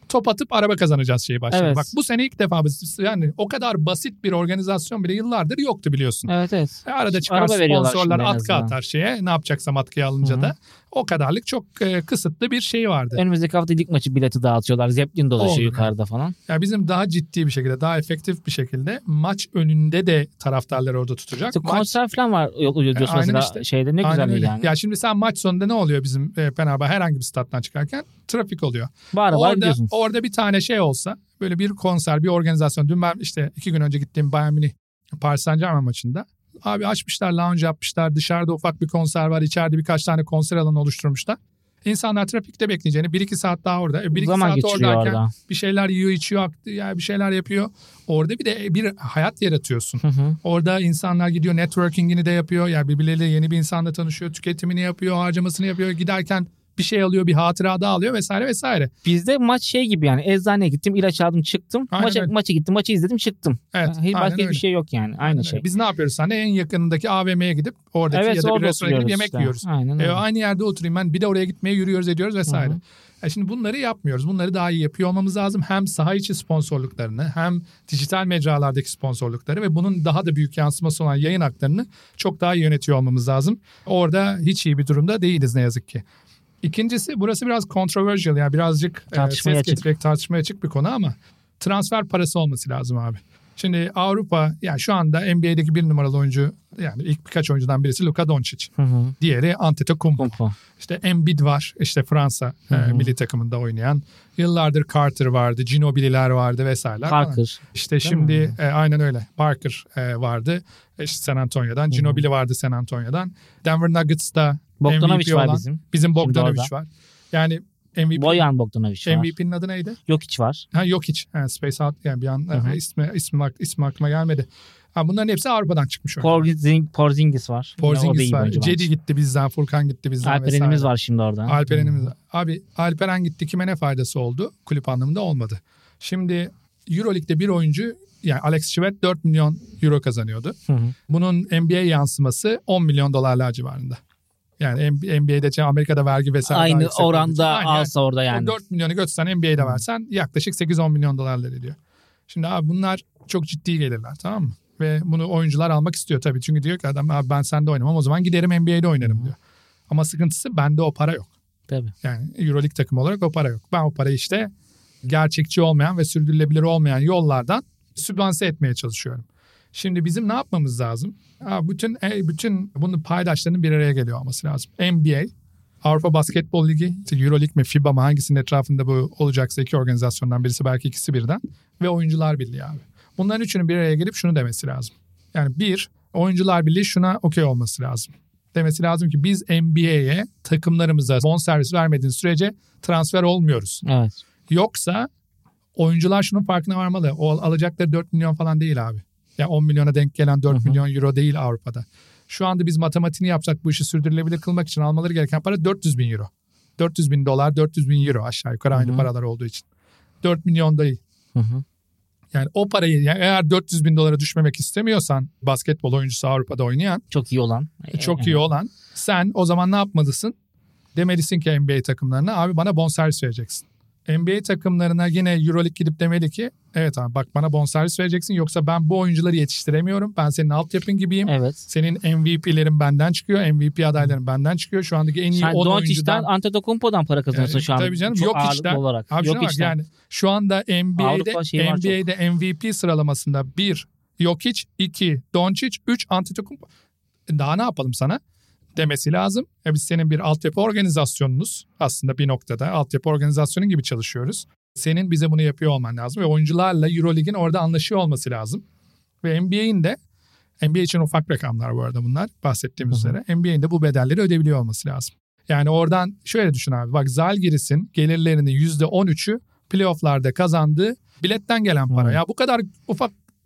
top atıp araba kazanacağız şeyi başladı. Evet. Bak bu sene ilk defa biz, yani o kadar basit bir organizasyon bile yıllardır yoktu biliyorsun. Evet evet. E arada çıkar Araba veriyorlar sponsorlar şimdi en atkı azından. atar şeye. Ne yapacaksam atkıyı alınca Hı hı. da. O kadarlık çok e, kısıtlı bir şey vardı. Önümüzdeki hafta lig maçı bileti dağıtıyorlar. Zeppelin dolaşıyor Oldu. yukarıda falan. Ya bizim daha ciddi bir şekilde, daha efektif bir şekilde maç önünde de taraftarları orada tutacak. İşte Maç, konser falan var oluyor diyorsun Aynen mesela işte. şeyde ne aynen güzel öyle. yani. Ya şimdi sen maç sonunda ne oluyor bizim e, Fenerbahçe herhangi bir stat'tan çıkarken? Trafik oluyor. Bağıra bağıra Orada, gidiyorsunuz. orada bir tane şey olsa, böyle bir konser, bir organizasyon. Dün ben işte iki gün önce gittiğim Bayern Münih Paris Saint-Germain maçında. Abi açmışlar, lounge yapmışlar. Dışarıda ufak bir konser var. İçeride birkaç tane konser alanı oluşturmuşlar. İnsanlar trafikte bekleyeceğini bir iki saat daha orada. bir iki Zaman saat geçiriyor oradayken orada. bir şeyler yiyor, içiyor, yani bir şeyler yapıyor. Orada bir de bir hayat yaratıyorsun. Hı hı. Orada insanlar gidiyor, networking'ini de yapıyor. Yani birbirleriyle yeni bir insanla tanışıyor, tüketimini yapıyor, harcamasını yapıyor. Giderken bir şey alıyor, bir hatıra daha alıyor vesaire vesaire. Bizde maç şey gibi yani eczaneye gittim, ilaç aldım, çıktım. Aynen Maça, öyle. maça gittim, maçı izledim, çıktım. Evet, Hiç aynen başka öyle. bir şey yok yani. Aynı Aynen şey. öyle. Biz ne yapıyoruz sen de en yakınındaki A V M'ye gidip oradaki Evet, ya da bir orada restorana gidip oturuyoruz yemek işte. yiyoruz. Aynen E, öyle. aynı yerde oturayım ben, bir de oraya gitmeye yürüyoruz ediyoruz vesaire. Hı hı. E şimdi bunları yapmıyoruz. Bunları daha iyi yapıyor olmamız lazım. Hem saha içi sponsorluklarını hem dijital mecralardaki sponsorlukları ve bunun daha da büyük yansıması olan yayın haklarını çok daha iyi yönetiyor olmamız lazım. Orada hiç iyi bir durumda değiliz ne yazık ki. İkincisi, burası biraz controversial, yani birazcık e, Tartışmaya ses açık. getirerek tartışmaya açık bir konu ama transfer parası olması lazım abi. Şimdi Avrupa, yani şu anda N B A'deki bir numaralı oyuncu, yani ilk birkaç oyuncudan birisi Luka Doncic. Hı hı. Diğeri Antetokounmpo. Kumpo. İşte Embiid var, işte Fransa e, Hı hı. milli takımında oynayan. Yıllardır Carter vardı, Ginobili'ler vardı vesaireler falan. Parker. İşte şimdi e, aynen öyle. Parker e, vardı e, işte San Antonio'dan. Ginobili vardı San Antonio'dan. Denver Nuggets'ta Bogdanovic M V P var olan bizim. bizim Şimdi Bogdanovic orada. var. Yani M V P, Boyan Bogdanovic var. M V P'nin adı neydi? Jokic var. Ha yok hiç. Ha, Space Out, yani bir an Hı hı. e, ismi, ismi, ak- ismi aklıma gelmedi. Ha, bunların hepsi Avrupa'dan çıkmış. oyuncular. Porzingis, Porzingis var. Yine o da iyi Porzingis bir var. oyuncu bence. Cedi gitti bizden. Furkan gitti bizden Alperen'imiz vesaire. var şimdi orada. Alperen'imiz var. Abi Alperen gitti, kime ne faydası oldu? Kulüp anlamında olmadı. Şimdi Euroleague'de bir oyuncu, yani Alex Şivet dört milyon euro kazanıyordu. Hı hı. Bunun N B A yansıması on milyon dolarlar civarında. Yani N B A'de, Amerika'da vergi vesaire daha Aynı yüksek olduğu için. oranda Aynen yani. alsa orada yani. O dört milyonu götürsen N B A'de versen yaklaşık sekiz on milyon dolarlar ediyor. Şimdi abi bunlar çok ciddi gelirler, tamam mı? Ve bunu oyuncular almak istiyor tabii. Çünkü diyor ki adam, abi ben sende oynamam, o zaman giderim N B A'de oynarım diyor. Ama sıkıntısı, bende o para yok. Tabii. Yani Euroleague takımı olarak o para yok. Ben o parayı işte gerçekçi olmayan ve sürdürülebilir olmayan yollardan sübvanse etmeye çalışıyorum. Şimdi bizim ne yapmamız lazım? Ha, bütün e, bütün bunun paydaşlarının bir araya geliyor olması lazım. N B A, Avrupa Basketbol Ligi, Euroleague mi FIBA mı, hangisinin etrafında bu olacaksa iki organizasyondan birisi, belki ikisi birden, ve Oyuncular Birliği abi. Bunların üçünün bir araya gelip şunu demesi lazım. Yani bir, Oyuncular Birliği şuna okey olması lazım. Demesi lazım ki biz N B A'ye takımlarımıza bonservis vermediğin sürece transfer olmuyoruz. Evet. Yoksa oyuncular şunun farkına varmalı. O alacakları dört milyon falan değil abi. Yani on milyona denk gelen dört Hı hı. milyon euro değil Avrupa'da. Şu anda biz matematiğini yapsak, bu işi sürdürülebilir kılmak için almaları gereken para dört yüz bin euro. dört yüz bin dolar, dört yüz bin euro, aşağı yukarı aynı Hı hı. paralar olduğu için. dört milyon değil. Hı hı. Yani o parayı, yani eğer dört yüz bin dolara düşmemek istemiyorsan, basketbol oyuncusu Avrupa'da oynayan, Çok iyi olan. çok iyi olan, sen o zaman ne yapmalısın? Demelisin ki N B A takımlarına, abi bana bonservis vereceksin. N B A takımlarına yine Euroleague gidip demeli ki, evet abi bak bana bonservis vereceksin, yoksa ben bu oyuncuları yetiştiremiyorum. Ben senin altyapın gibiyim. Evet. Senin M V P'lerin benden çıkıyor. M V P adayların benden çıkıyor. Şu andaki en iyi Sen on Doncic'ten, oyuncudan. Antetokounmpo'dan para kazanıyorsun Yani, şu an. tabii canım, Çok yok ağırlıklı işten. olarak. Abi Yok şuna bak, işten. yani şu anda N B A'de Avrupa şeyi var N B A'de M V P sıralamasında bir Jokic, iki Doncic, üç Antetokounmpo. Daha ne yapalım sana demesi lazım. E biz senin bir altyapı organizasyonunuz, aslında bir noktada altyapı organizasyonu gibi çalışıyoruz. Senin bize bunu yapıyor olman lazım ve oyuncularla Euroleague'in orada anlaşıyor olması lazım. Ve N B A'in de, N B A için ufak rakamlar bu arada bunlar bahsettiğimiz Hı hı. üzere, N B A'in de bu bedelleri ödeyebiliyor olması lazım. Yani oradan şöyle düşün abi, bak Zalgiris'in gelirlerinin yüzde on üçü playoff'larda kazandığı biletten gelen para. Hı. Ya bu kadar ufak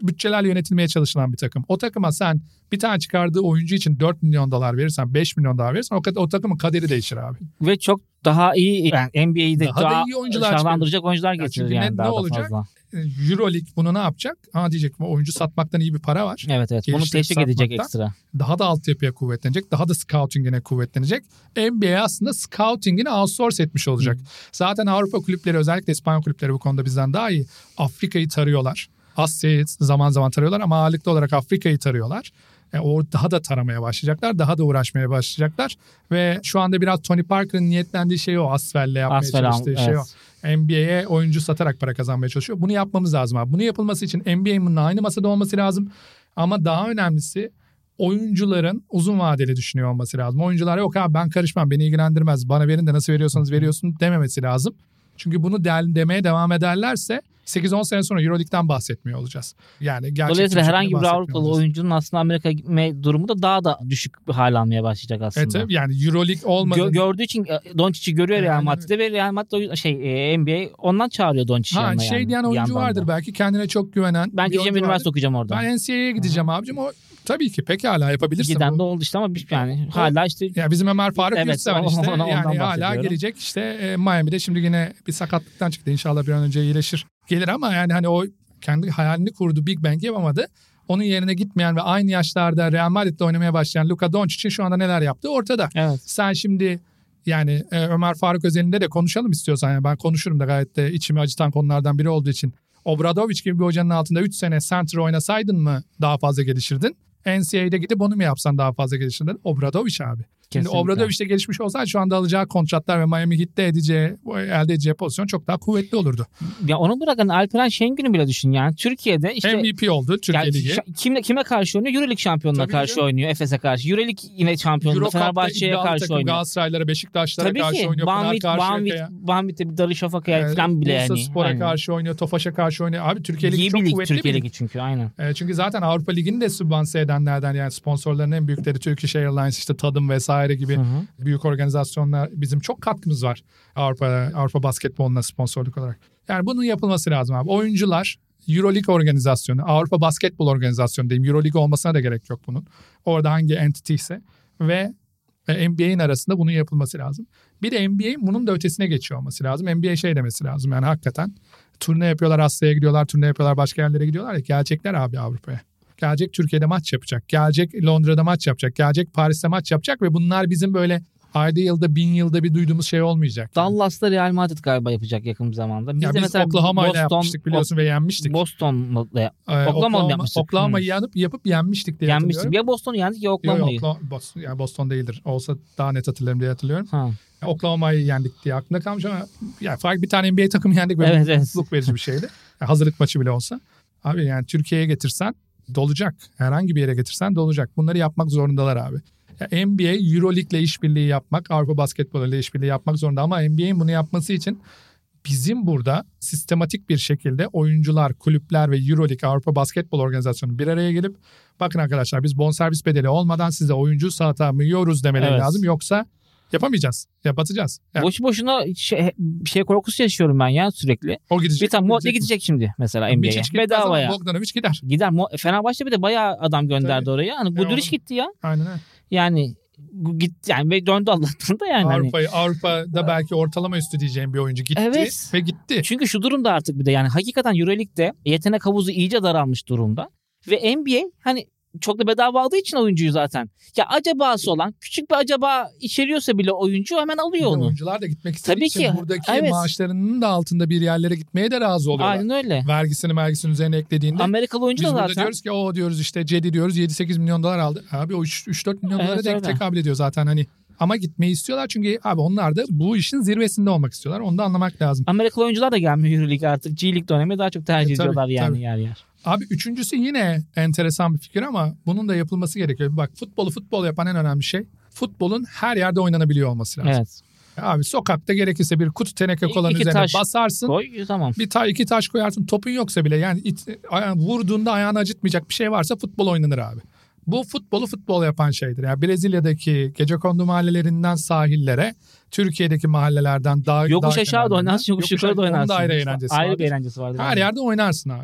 bütçelerle yönetilmeye çalışılan bir takım. O takıma sen bir tane çıkardığı oyuncu için dört milyon dolar verirsen, beş milyon dolar verirsen o, o takımın kaderi değişir abi. Ve çok daha iyi yani N B A'yi de daha, daha iyi oyuncular şahlandıracak oyuncular getirir yani, yani ne, daha ne da olacak? fazla. Euroleague bunu ne yapacak? Ha diyecek oyuncu satmaktan iyi bir para var. Evet evet. Bunu teşvik edecek ekstra. Daha da altyapıya kuvvetlenecek. Daha da scouting'ine kuvvetlenecek. N B A aslında scouting'ini outsource etmiş olacak. Hı. Zaten Avrupa kulüpleri, özellikle İspanyol kulüpleri bu konuda bizden daha iyi. Afrika'yı tarıyorlar. Asya'yı zaman zaman tarıyorlar ama ağırlıklı olarak Afrika'yı tarıyorlar. Yani o daha da taramaya başlayacaklar. Daha da uğraşmaya başlayacaklar. Ve şu anda biraz Tony Parker'ın niyetlendiği şey o. Asfel'le yapmaya Asfel, çalıştığı evet. şey o. N B A'ye oyuncu satarak para kazanmaya çalışıyor. Bunu yapmamız lazım abi. Bunu yapılması için N B A'nın aynı masada olması lazım. Ama daha önemlisi oyuncuların uzun vadeli düşünüyor olması lazım. Oyuncular yok abi ben karışmam, beni ilgilendirmez. Bana verin de nasıl veriyorsanız veriyorsun dememesi lazım. Çünkü bunu de- demeye devam ederlerse sekiz on sene sonra Euroleague'den bahsetmiyor olacağız. Yani dolayısıyla herhangi bir Avrupalı oyuncunun aslında Amerika'ya gitme durumu da daha da düşük bir hal almaya başlayacak aslında. Evet yani Euroleague olmadı. Gö- gördüğü için Doncic'i görüyor yani, Real Madrid'de ve Real Madrid şey N B A ondan çağırıyor Doncic'i yanına yani. Şey diyen oyuncu vardır da. Belki kendine çok güvenen. Ben gideceğim üniversite okuyacağım orada. Ben N C A A'ye gideceğim Hı-hı. abicim. O tabii ki pekala yapabilirsin. Giden bu. de oldu işte ama yani o, hala işte. Ya bizim Ömer Faruk evet, Yurtseven işte ona, yani hala gelecek işte e, Miami'de şimdi yine bir sakatlıktan çıktı. İnşallah bir an önce iyileşir. Gelir ama yani hani o kendi hayalini kurdu, Big Bang yapamadı. Onun yerine gitmeyen ve aynı yaşlarda Real Madrid'de oynamaya başlayan Luka Doncic'in şu anda neler yaptığı ortada. Evet. Sen şimdi yani e, Ömer Faruk özelinde de konuşalım istiyorsan. Yani ben konuşurum da gayet de içimi acıtan konulardan biri olduğu için. Obradovic gibi bir hocanın altında üç sene center oynasaydın mı daha fazla gelişirdin? N C A A'de gidip bunu mu yapsan daha fazla gelişirdin? Obradovic abi. Şimdi Obradovic'te gelişmiş olsaydı şu anda alacağı kontratlar ve Miami Heat'te edeceği, elde edeceği pozisyon çok daha kuvvetli olurdu. Ya onu bırakın Alperen Şengün'ü bile düşün yani. Türkiye'de işte M V P oldu Türkiye yani Ligi. Kime, kime karşı oynuyor? Euroleague şampiyonuna Tabii karşı canım. oynuyor. Efes'e karşı. Euroleague yine şampiyonluğunda Fenerbahçe'ye karşı takım, oynuyor. Galatasaray'lara, Beşiktaşlara Tabii karşı ki. oynuyor. Banvit, Banvit, Banvit'te bir Darüşşafaka'ya yani, falan bile yani. Bursa Spor'a aynen. karşı oynuyor. Tofaş'a karşı oynuyor. Abi Türkiye Ligi İyi çok lig, kuvvetli Türkiye bir Ligi çünkü aynen. E, çünkü zaten Avrupa Ligi'ni de sübvanse edenlerden yani sponsorların en büyükleri Turkish Airlines, işte Tadım vesaire gibi Hı-hı. büyük organizasyonlar, bizim çok katkımız var Avrupa Avrupa basketboluna sponsorluk olarak. Yani bunun yapılması lazım abi. Oyuncular Euroleague organizasyonu, Avrupa Basketbol Organizasyonu diyeyim. Euroleague olmasına da gerek yok bunun. Orada hangi entity ise ve N B A'in arasında bunun yapılması lazım. Bir de N B A'in bunun da ötesine geçiyor olması lazım. N B A şey demesi lazım yani hakikaten turne yapıyorlar, Asya'ya gidiyorlar, turne yapıyorlar, başka yerlere gidiyorlar ya, gelecekler abi Avrupa'ya. Gelecek Türkiye'de maç yapacak, gelecek Londra'da maç yapacak, gelecek Paris'te maç yapacak ve bunlar bizim böyle ayda yılda bin yılda bir duyduğumuz şey olmayacak. Yani. Dallas'ta Real Madrid galiba yapacak yakın bir zamanda. Biz ya de biz mesela Oklahoma ile yapmıştık biliyorsun o, ve yenmiştik. Boston'la ee, Oklahoma yapmıştık. Oklahoma'yı yanıp yapıp yenmiştik diye yenmiştik. hatırlıyorum. Ya Boston'u yendik ya Oklahoma'yı. Yok, yok, Boston, yani Boston değildir. Olsa daha net hatırlarım diye hatırlıyorum. Ha. Oklahoma'yı yendik diye aklımda kalmış ama yani farklı bir tane N B A takımı yendik ve evet, evet. mutluluk verici bir şeydi. Yani hazırlık maçı bile olsa. Abi yani Türkiye'ye getirsen dolacak. Herhangi bir yere getirsen dolacak. Bunları yapmak zorundalar abi. Yani N B A Euroleague ile işbirliği yapmak, Avrupa Basketbolu ile işbirliği yapmak zorunda ama N B A'in bunu yapması için bizim burada sistematik bir şekilde oyuncular, kulüpler ve Euroleague, Avrupa Basketbol Organizasyonu bir araya gelip bakın arkadaşlar biz bonservis bedeli olmadan size oyuncu satamıyoruz demeleri evet. lazım. Yoksa yapamayacağız. Ya batacağız. Yani. Boşu boşuna şey, şey korkusu yaşıyorum ben ya sürekli. O gidecek. Bir tane Motley gidecek şimdi mesela N B A'ye. Bedavaya. Bogdanovic gider. Gider. Fenerbahçe bir de bayağı adam gönderdi Tabii. oraya. Hani Guduric gitti ya. Aynen öyle. Yani gitti yani ve döndü Allah'tan da yani. Avrupa'yı, Avrupa'da belki ortalama üstü diyeceğim bir oyuncu gitti evet. ve gitti. Çünkü şu durumda artık bir de yani hakikaten Euroleague'de yetenek havuzu iyice daralmış durumda. Ve N B A hani çok da bedava aldığı için oyuncuyu zaten. Ya acabası olan küçük bir acaba içeriyorsa bile oyuncu hemen alıyor onu. Oyuncular da gitmek istediği Tabii için ki. buradaki evet. maaşlarının da altında bir yerlere gitmeye de razı oluyorlar. Aynen öyle. Vergisini vergisini üzerine eklediğinde. Amerikalı oyuncu da zaten. Biz burada diyoruz ki o diyoruz işte Cedi diyoruz yedi sekiz milyon dolar aldı. Abi o üç dört milyon dolara evet, da tekabül ediyor zaten hani. Ama gitmeyi istiyorlar çünkü abi onlar da bu işin zirvesinde olmak istiyorlar. Onu da anlamak lazım. Amerikalı oyuncular da gelmiyor Euroleague artık. G League'de oynamayı daha çok tercih e, tabii, ediyorlar yani tabii. yer yer. Abi üçüncüsü yine enteresan bir fikir ama bunun da yapılması gerekiyor. Bak futbolu futbol yapan en önemli şey futbolun her yerde oynanabiliyor olması lazım. Evet. Abi sokakta gerekirse bir kutu teneke kolanın üzerine taş basarsın. Koy, tamam. Bir ta iki taş koyarsın. Topun yoksa bile yani it, ayağın, vurduğunda ayağını acıtmayacak bir şey varsa futbol oynanır abi. Bu futbolu futbol yapan şeydir. Yani Brezilya'daki gecekondu mahallelerinden sahillere, Türkiye'deki mahallelerden daha yokuş aşağı da oynarsın, yokuş yukarı da oynarsın. Onun da ayrı eğlencesi ayrı vardır. bir eğlencesi vardır. Her yani. yerde oynarsın abi.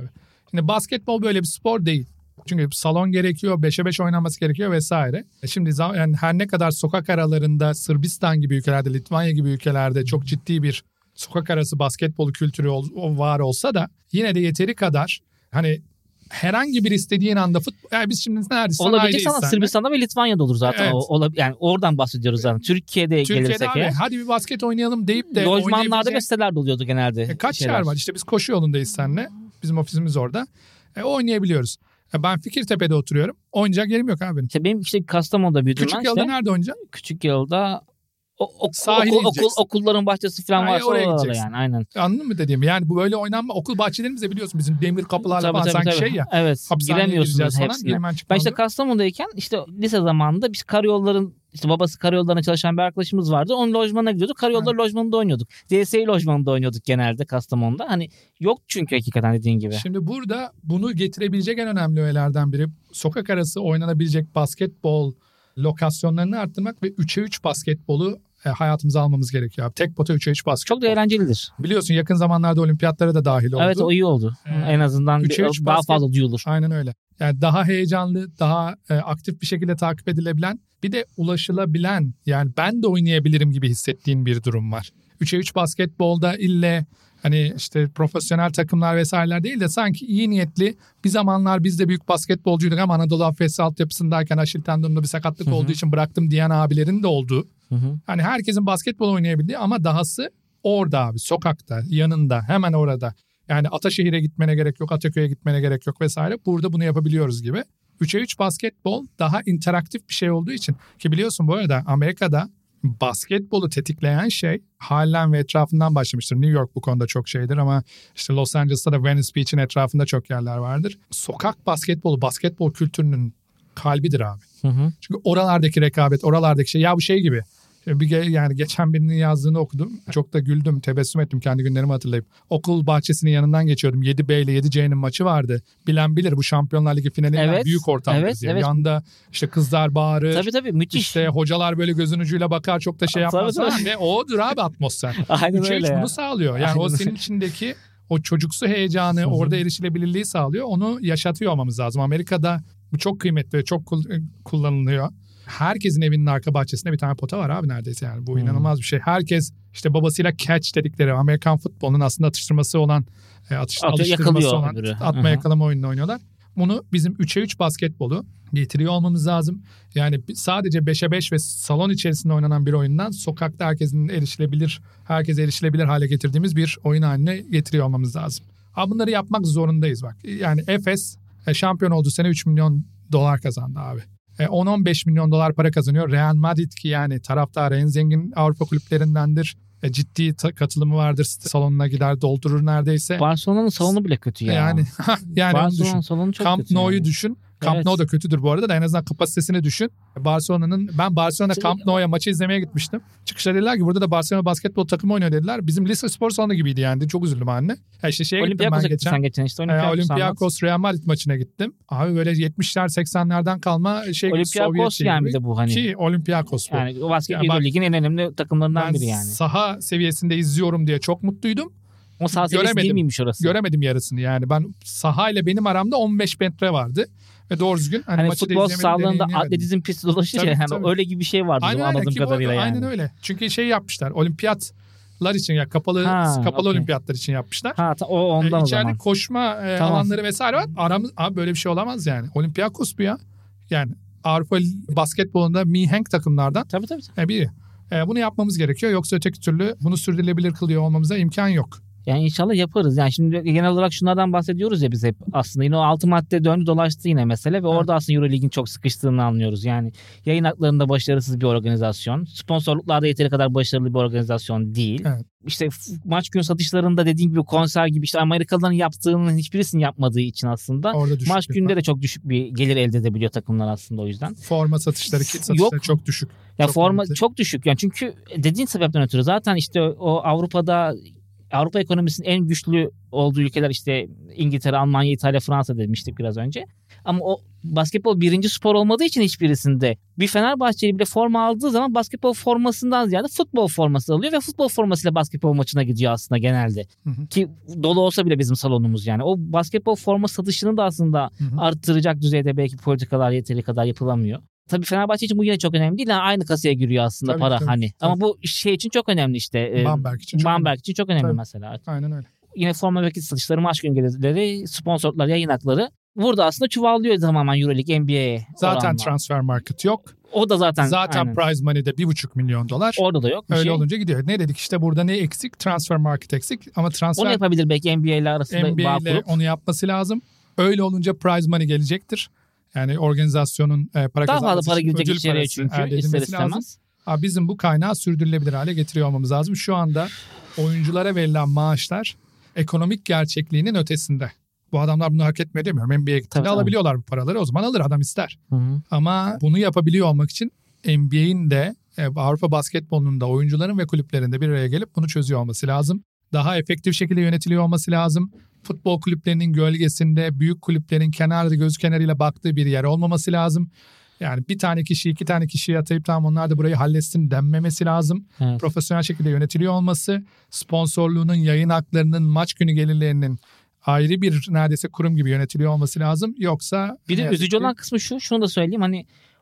Şimdi basketbol böyle bir spor değil. Çünkü salon gerekiyor, beşe beş oynanması gerekiyor vesaire. Şimdi yani her ne kadar sokak aralarında Sırbistan gibi ülkelerde, Litvanya gibi ülkelerde çok ciddi bir sokak arası basketbol kültürü var olsa da yine de yeteri kadar hani herhangi bir istediğin anda futbol, yani biz şimdi neredeyse olabilecek sana Sırbistan'da ve Litvanya'da olur zaten. Evet. O, olab- yani oradan bahsediyoruz zaten. Türkiye'de, Türkiye'de gelirsek abi, ya. hadi bir basket oynayalım deyip de lojmanlarda ve sitelerde oluyordu genelde. E, kaç şeyler. yer var işte, biz koşu yolundayız seninle. Bizim ofisimiz orada. E, oynayabiliyoruz. E, ben Fikirtepe'de oturuyorum. Oynayacak yerim yok abi benim. İşte benim işte Kastamonu'da büyüdüm Küçük ben yolda işte. nerede oynayacaksın? Küçük yolda o, ok, Sahile okul, okul, gideceksin. okulların bahçesi falan Hayır, varsa oraya oralara gideceksin. yani aynen. Anladın mı dediğimi? Yani bu böyle oynanma. Okul bahçelerimiz de biliyorsun bizim demir kapılarla Tabii, falan tabii, sanki tabii. şey ya. Evet, Hapishaneye giremiyorsunuz gireceğiz falan, hepsine. hemen çıkma Ben işte oluyor. Kastamonu'dayken işte lise zamanında biz karayolların işte babası karayollarına çalışan bir arkadaşımız vardı. Onun lojmanına gidiyorduk. Karayolları lojmanında oynuyorduk. D S E lojmanında oynuyorduk genelde Kastamonu'da. Hani yok çünkü hakikaten dediğin gibi. Şimdi burada bunu getirebilecek en önemli öğelerden biri sokak arası oynanabilecek basketbol lokasyonlarını arttırmak ve üçe üç basketbolu e, hayatımıza almamız gerekiyor abi. Tek pota üçe üç basketbol. Çok da eğlencelidir. Biliyorsun yakın zamanlarda olimpiyatlara da dahil oldu. Evet, o iyi oldu. Ee, en azından üçe bir, üç daha basket- fazla duyulur. Aynen öyle. Yani daha heyecanlı, daha e, aktif bir şekilde takip edilebilen, bir de ulaşılabilen, yani ben de oynayabilirim gibi hissettiğin bir durum var. üçe üç basketbolda ille hani işte profesyonel takımlar vesaireler değil de sanki iyi niyetli, bir zamanlar biz de büyük basketbolcuyduk ama Anadolu Efes altyapısındayken Aşil tendonunda bir sakatlık Hı hı. olduğu için bıraktım diyen abilerin de olduğu. Hı hı. Hani herkesin basketbol oynayabildiği ama dahası orada abi, sokakta, yanında, hemen orada. Yani Ataşehir'e gitmene gerek yok, Ataköy'e gitmene gerek yok vesaire. Burada bunu yapabiliyoruz gibi. üçe üç basketbol daha interaktif bir şey olduğu için, ki biliyorsun bu arada Amerika'da basketbolu tetikleyen şey Harlem ve etrafından başlamıştır. New York bu konuda çok şeydir ama işte Los Angeles'ta da Venice Beach'in etrafında çok yerler vardır. Sokak basketbolu, basketbol kültürünün kalbidir abi. Hı hı. Çünkü oralardaki rekabet, oralardaki şey, ya bu şey gibi. Bir ge- yani geçen birinin yazdığını okudum. Çok da güldüm, tebessüm ettim kendi günlerimi hatırlayıp. Okul bahçesinin yanından geçiyordum. yedi B ile yedi C'nin maçı vardı. Bilen bilir, bu Şampiyonlar Ligi finalinden Evet, büyük ortamdır evet, diye. evet. Yanda işte kızlar bağırır. Tabii tabii, müthiş. İşte hocalar böyle gözün ucuyla bakar, çok da şey Tabii, yapmaz tabii. falan. Ve odur abi atmosfer. Aynen üçe üç öyle ya. bunu sağlıyor. Yani Aynen o senin öyle. içindeki o çocuksu heyecanı, Hı hı. orada erişilebilirliği sağlıyor. Onu yaşatıyor olmamız lazım. Amerika'da bu çok kıymetli ve çok kul- kullanılıyor. Herkesin evinin arka bahçesinde bir tane pota var abi neredeyse yani. Bu Hmm. inanılmaz bir şey. Herkes işte babasıyla catch dedikleri Amerikan futbolunun aslında atıştırması olan, e, atış, Atıyor, alıştırması yakalıyor olan öbürü. atma Hı hı. yakalama oyununu oynuyorlar. Bunu bizim üçe üç basketbolu getiriyor olmamız lazım. Yani sadece beşe beş ve salon içerisinde oynanan bir oyundan sokakta herkesin erişilebilir, herkese erişilebilir hale getirdiğimiz bir oyun haline getiriyor olmamız lazım. Ama bunları yapmak zorundayız bak. Yani Efes e, şampiyon olduğu sene üç milyon dolar kazandı abi. on on beş milyon dolar para kazanıyor. Real Madrid, ki yani taraftarı en zengin Avrupa kulüplerindendir. E, ciddi ta- katılımı vardır. Salonuna gider doldurur neredeyse. Barcelona'nın salonu bile kötü ya. Yani yani onu Barcelona'nın düşün. salonu çok Camp kötü. Nou'yu yani. düşün. Camp Evet. Nou da kötüdür bu arada da en azından kapasitesini düşün. Barcelona'nın, ben Barcelona Şimdi- Camp Nou'ya maçı izlemeye gitmiştim. Çıkışta dediler ki burada da Barcelona basketbol takımı oynuyor dediler. Bizim lise spor salonu gibiydi yani. Çok üzüldüm anne. Ya işte şeye gittim ben Olympiakos'a gittin geçen. sen geçen işte. E, Olympiakos, Olympiakos Real Madrid maçına gittim. Abi böyle yetmişler seksenlerden kalma şey gibi, Sovyet Olympiakos şeyi yani gibi. bir de bu hani. Ki Olympiakos bu. Yani o basket Ya bak- ligin en önemli takımlarından ben biri yani. saha seviyesinde izliyorum diye çok mutluydum. O saha seviyesi göremedim. değil miymiş orası? Göremedim yarısını yani. Ben saha ile benim aramda on beş metre vardı. Ve doğru düzgün hani, Hani maçı da futbol izleyemedim, sahalarında deneyimleyemedim. atletizm pisti dolaşır Tabii, ya. Yani tabii. öyle gibi bir şey vardı Aynen öyle. anladığım Ki bu- kadarıyla yani. Aynen öyle. Çünkü şey yapmışlar. Olimpiyatlar için ya kapalı Ha, kapalı okey. olimpiyatlar için yapmışlar. Ha ta- o ondan Ee, o içeride zaman. koşma e, Tamam. alanları vesaire var. Aramız abi böyle bir şey olamaz yani. Olympiakos bu ya. Yani Avrupa basketbolunda mihenk takımlardan Tabii tabii. e, biri. E, bunu yapmamız gerekiyor. Yoksa öteki türlü bunu sürdürülebilir kılıyor olmamıza imkan yok. Yani inşallah yaparız. Yani şimdi genel olarak şunlardan bahsediyoruz ya biz hep aslında. Yine o altı madde döndü dolaştı yine mesele ve orada aslında Euroleague'in çok sıkıştığını anlıyoruz. Yani yayın haklarında başarısız bir organizasyon. Sponsorluklarda yeteri kadar başarılı bir organizasyon değil. Evet. İşte f- maç gün satışlarında dediğin gibi konser gibi işte Amerikalıların yaptığının hiçbirisini yapmadığı için aslında Orada düşük maç bir günde fark. de çok düşük bir gelir elde edebiliyor takımlar aslında o yüzden. Forma satışları, kit satışları Yok. çok düşük. Ya Çok forma limitli. çok düşük yani çünkü dediğin sebepten ötürü zaten işte o Avrupa'da Avrupa ekonomisinin en güçlü olduğu ülkeler işte İngiltere, Almanya, İtalya, Fransa demiştik biraz önce. Ama o basketbol birinci spor olmadığı için hiçbirisinde bir Fenerbahçeli bile forma aldığı zaman basketbol formasından ziyade futbol forması alıyor ve futbol formasıyla basketbol maçına gidiyor aslında genelde. Hı hı. Ki dolu olsa bile bizim salonumuz yani. O basketbol forma satışını da aslında hı hı. arttıracak düzeyde belki politikalar yeteri kadar yapılamıyor. Tabii Fenerbahçe için bu yine çok önemli değil. Yani aynı kasaya giriyor aslında tabii, para tabii, hani. Tabii. Ama bu şey için çok önemli işte. Bamberg için çok Bamberg önemli. için çok önemli tabii. mesela. Aynen öyle. Yine forma vakit satışları, maç günleri, sponsorlar, yayın hakları. Burada aslında çuvallıyor tamamen Euroleague, N B A'ye Zaten oranla. Transfer market yok. O da zaten. Zaten aynen. prize money'de bir buçuk milyon dolar. Orada da yok. Öyle şey. olunca gidiyor. Ne dedik işte burada ne eksik? Transfer market eksik. Ama transfer... Onu yapabilir belki N B A ile arasında N B A bağ ile kurup. onu yapması lazım. Öyle olunca prize money gelecektir. Yani organizasyonun e, para daha kazanması fazla para için gidecek ödül içeriye parası çünkü elde ister edilmesi istemez. lazım. Abi bizim bu kaynağı sürdürülebilir hale getiriyor olmamız lazım. Şu anda oyunculara verilen maaşlar ekonomik gerçekliğinin ötesinde. Bu adamlar bunu hak etmiyor demiyorum. N B A'ye gittiğinde alabiliyorlar bu paraları. O zaman alır, adam ister. Hı hı. Ama bunu yapabiliyor olmak için N B A'in de Avrupa basketbolunun da oyuncuların ve kulüplerin de bir araya gelip bunu çözüyor olması lazım. Daha efektif şekilde yönetiliyor olması lazım. Futbol kulüplerinin gölgesinde büyük kulüplerin kenarda göz kenarıyla baktığı bir yer olmaması lazım. Yani bir tane kişi, iki tane kişiyi atayıp tamam onlar da burayı halletsin denmemesi lazım. Evet. Profesyonel şekilde yönetiliyor olması, sponsorluğunun, yayın haklarının, maç günü gelirlerinin ayrı bir neredeyse kurum gibi yönetiliyor olması lazım. Yoksa... Bir de üzücü ki... olan kısmı şu, şunu da söyleyeyim. Hani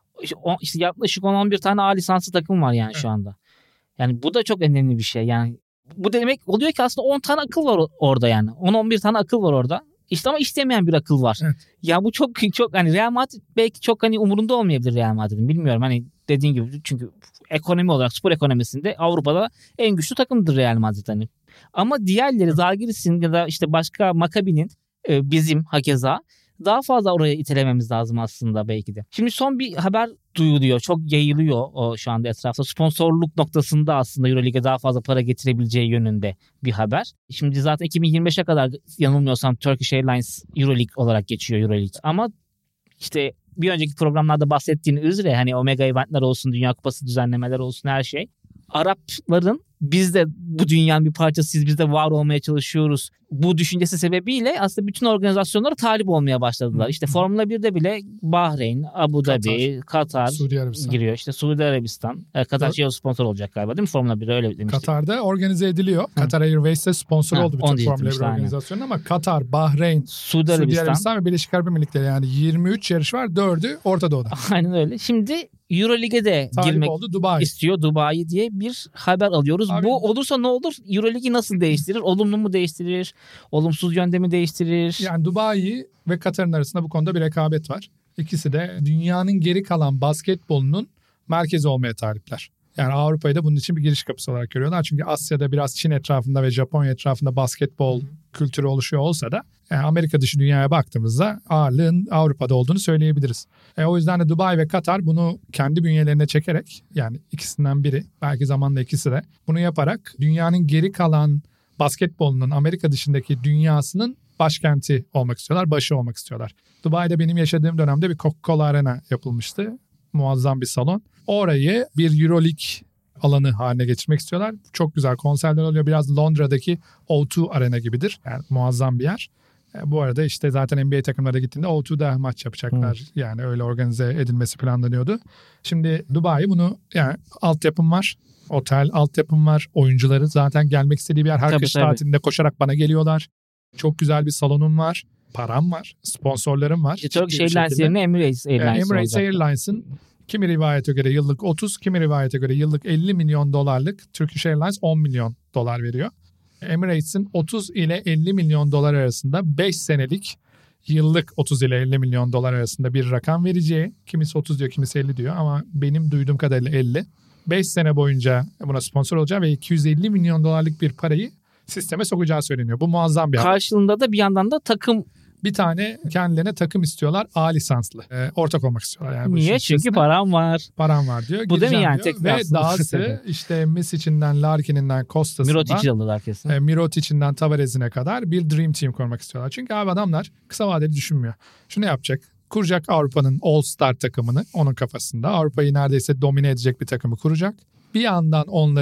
işte yaklaşık on on bir tane A lisanslı takım var yani evet. şu anda. Yani bu da çok önemli bir şey. Yani bu demek oluyor ki aslında on tane akıl var orada yani. on on bir tane akıl var orada. İşte ama istemeyen bir akıl var. Evet. Ya bu çok çok hani Real Madrid belki çok hani umurunda olmayabilir Real Madrid'in. Bilmiyorum hani dediğin gibi çünkü ekonomi olarak spor ekonomisinde Avrupa'da en güçlü takımdır Real Madrid hani. Ama diğerleri Zalgiris'in ya da işte başka Maccabi'nin e, bizim hakeza daha fazla oraya itelememiz lazım aslında belki de. Şimdi son bir haber duyuluyor. Çok yayılıyor o şu anda etrafta. Sponsorluk noktasında aslında Euroleague'e daha fazla para getirebileceği yönünde bir haber. Şimdi zaten iki bin yirmi beşe kadar yanılmıyorsam Turkish Airlines Euroleague olarak geçiyor Euroleague. Ama işte bir önceki programlarda bahsettiğin üzere hani Omega eventler olsun, Dünya Kupası düzenlemeler olsun her şey. Arapların biz de bu dünyanın bir parçasıyız, biz de var olmaya çalışıyoruz. Bu düşüncesi sebebiyle aslında bütün organizasyonlara talip olmaya başladılar. Hı. İşte Formula birde bile Bahreyn, Abu Dhabi, Katar, Katar Suudi Arabistan giriyor. İşte Suudi Arabistan. Katar şey sponsor olacak galiba değil mi? Formula bir öyle demiştik. Katar'da organize ediliyor. Hı. Katar Airways'te sponsor Hı. oldu bütün Formula bir organizasyonu ama Katar, Bahreyn, Suudi Arabistan. Suudi Arabistan ve Birleşik Arap Emirlikleri yani yirmi üç yarış var. dördü Orta Doğu'da. Aynen öyle. Şimdi Euroleague'e de talip girmek oldu, Dubai. istiyor. Dubai diye bir haber alıyoruz. Abi, bu olursa ne olur? Euroleague'i nasıl değiştirir? Olumlu mu değiştirir? Olumsuz yönde mi değiştirir? Yani Dubai ve Katar'ın arasında bu konuda bir rekabet var. İkisi de dünyanın geri kalan basketbolunun merkezi olmaya talipler. Yani Avrupa'yı da bunun için bir giriş kapısı olarak görüyorlar. Çünkü Asya'da biraz Çin etrafında ve Japonya etrafında basketbol Hı. kültürü oluşuyor olsa da yani Amerika dışı dünyaya baktığımızda ağırlığın Avrupa'da olduğunu söyleyebiliriz. E, o yüzden de Dubai ve Katar bunu kendi bünyelerine çekerek yani ikisinden biri belki zamanla ikisi de bunu yaparak dünyanın geri kalan basketbolunun Amerika dışındaki dünyasının başkenti olmak istiyorlar, başı olmak istiyorlar. Dubai'de benim yaşadığım dönemde bir Coca-Cola Arena yapılmıştı. Muazzam bir salon. Orayı bir Euroleague alanı haline getirmek istiyorlar. Çok güzel konserler oluyor. Biraz Londra'daki O iki Arena gibidir. Yani muazzam bir yer. E, bu arada işte zaten N B A takımlara gittiğinde O iki'de maç yapacaklar. Hmm. Yani öyle organize edilmesi planlanıyordu. Şimdi Dubai bunu yani altyapım var. Otel, altyapım var. Oyuncuları zaten gelmek istediği bir yer. Her kış tatilinde koşarak bana geliyorlar. Çok güzel bir salonum var. Param var. Sponsorlarım var. İşte Turkish Airlines yerine Emirates Airlines e, Emirates Airlines'ın kimi rivayete göre yıllık otuz, kimi rivayete göre yıllık elli milyon dolarlık Turkish Airlines on milyon dolar veriyor. Emirates'in otuz ile elli milyon dolar arasında beş senelik yıllık otuz ile elli milyon dolar arasında bir rakam vereceği. Kimisi otuz diyor, kimisi elli diyor ama benim duyduğum kadarıyla elli. beş sene boyunca buna sponsor olacağı ve iki yüz elli milyon dolarlık bir parayı sisteme sokacağı söyleniyor. Bu muazzam bir haber. Karşılığında da bir yandan da takım bir tane kendilerine takım istiyorlar. A lisanslı. E, ortak olmak istiyorlar. Yani niye? Çünkü param var. Param var diyor. Bu değil mi yani? Tek ve dahası işte Misic'inden, Larkin'inden, Kostas'ından. Mirotic'i alırlar kesin. E, Mirotic'inden Tavares'ine kadar bir Dream Team kurmak istiyorlar. Çünkü abi adamlar kısa vadeli düşünmüyor. Şunu yapacak. Kuracak Avrupa'nın All Star takımını onun kafasında. Avrupa'yı neredeyse domine edecek bir takımı kuracak. Bir yandan onları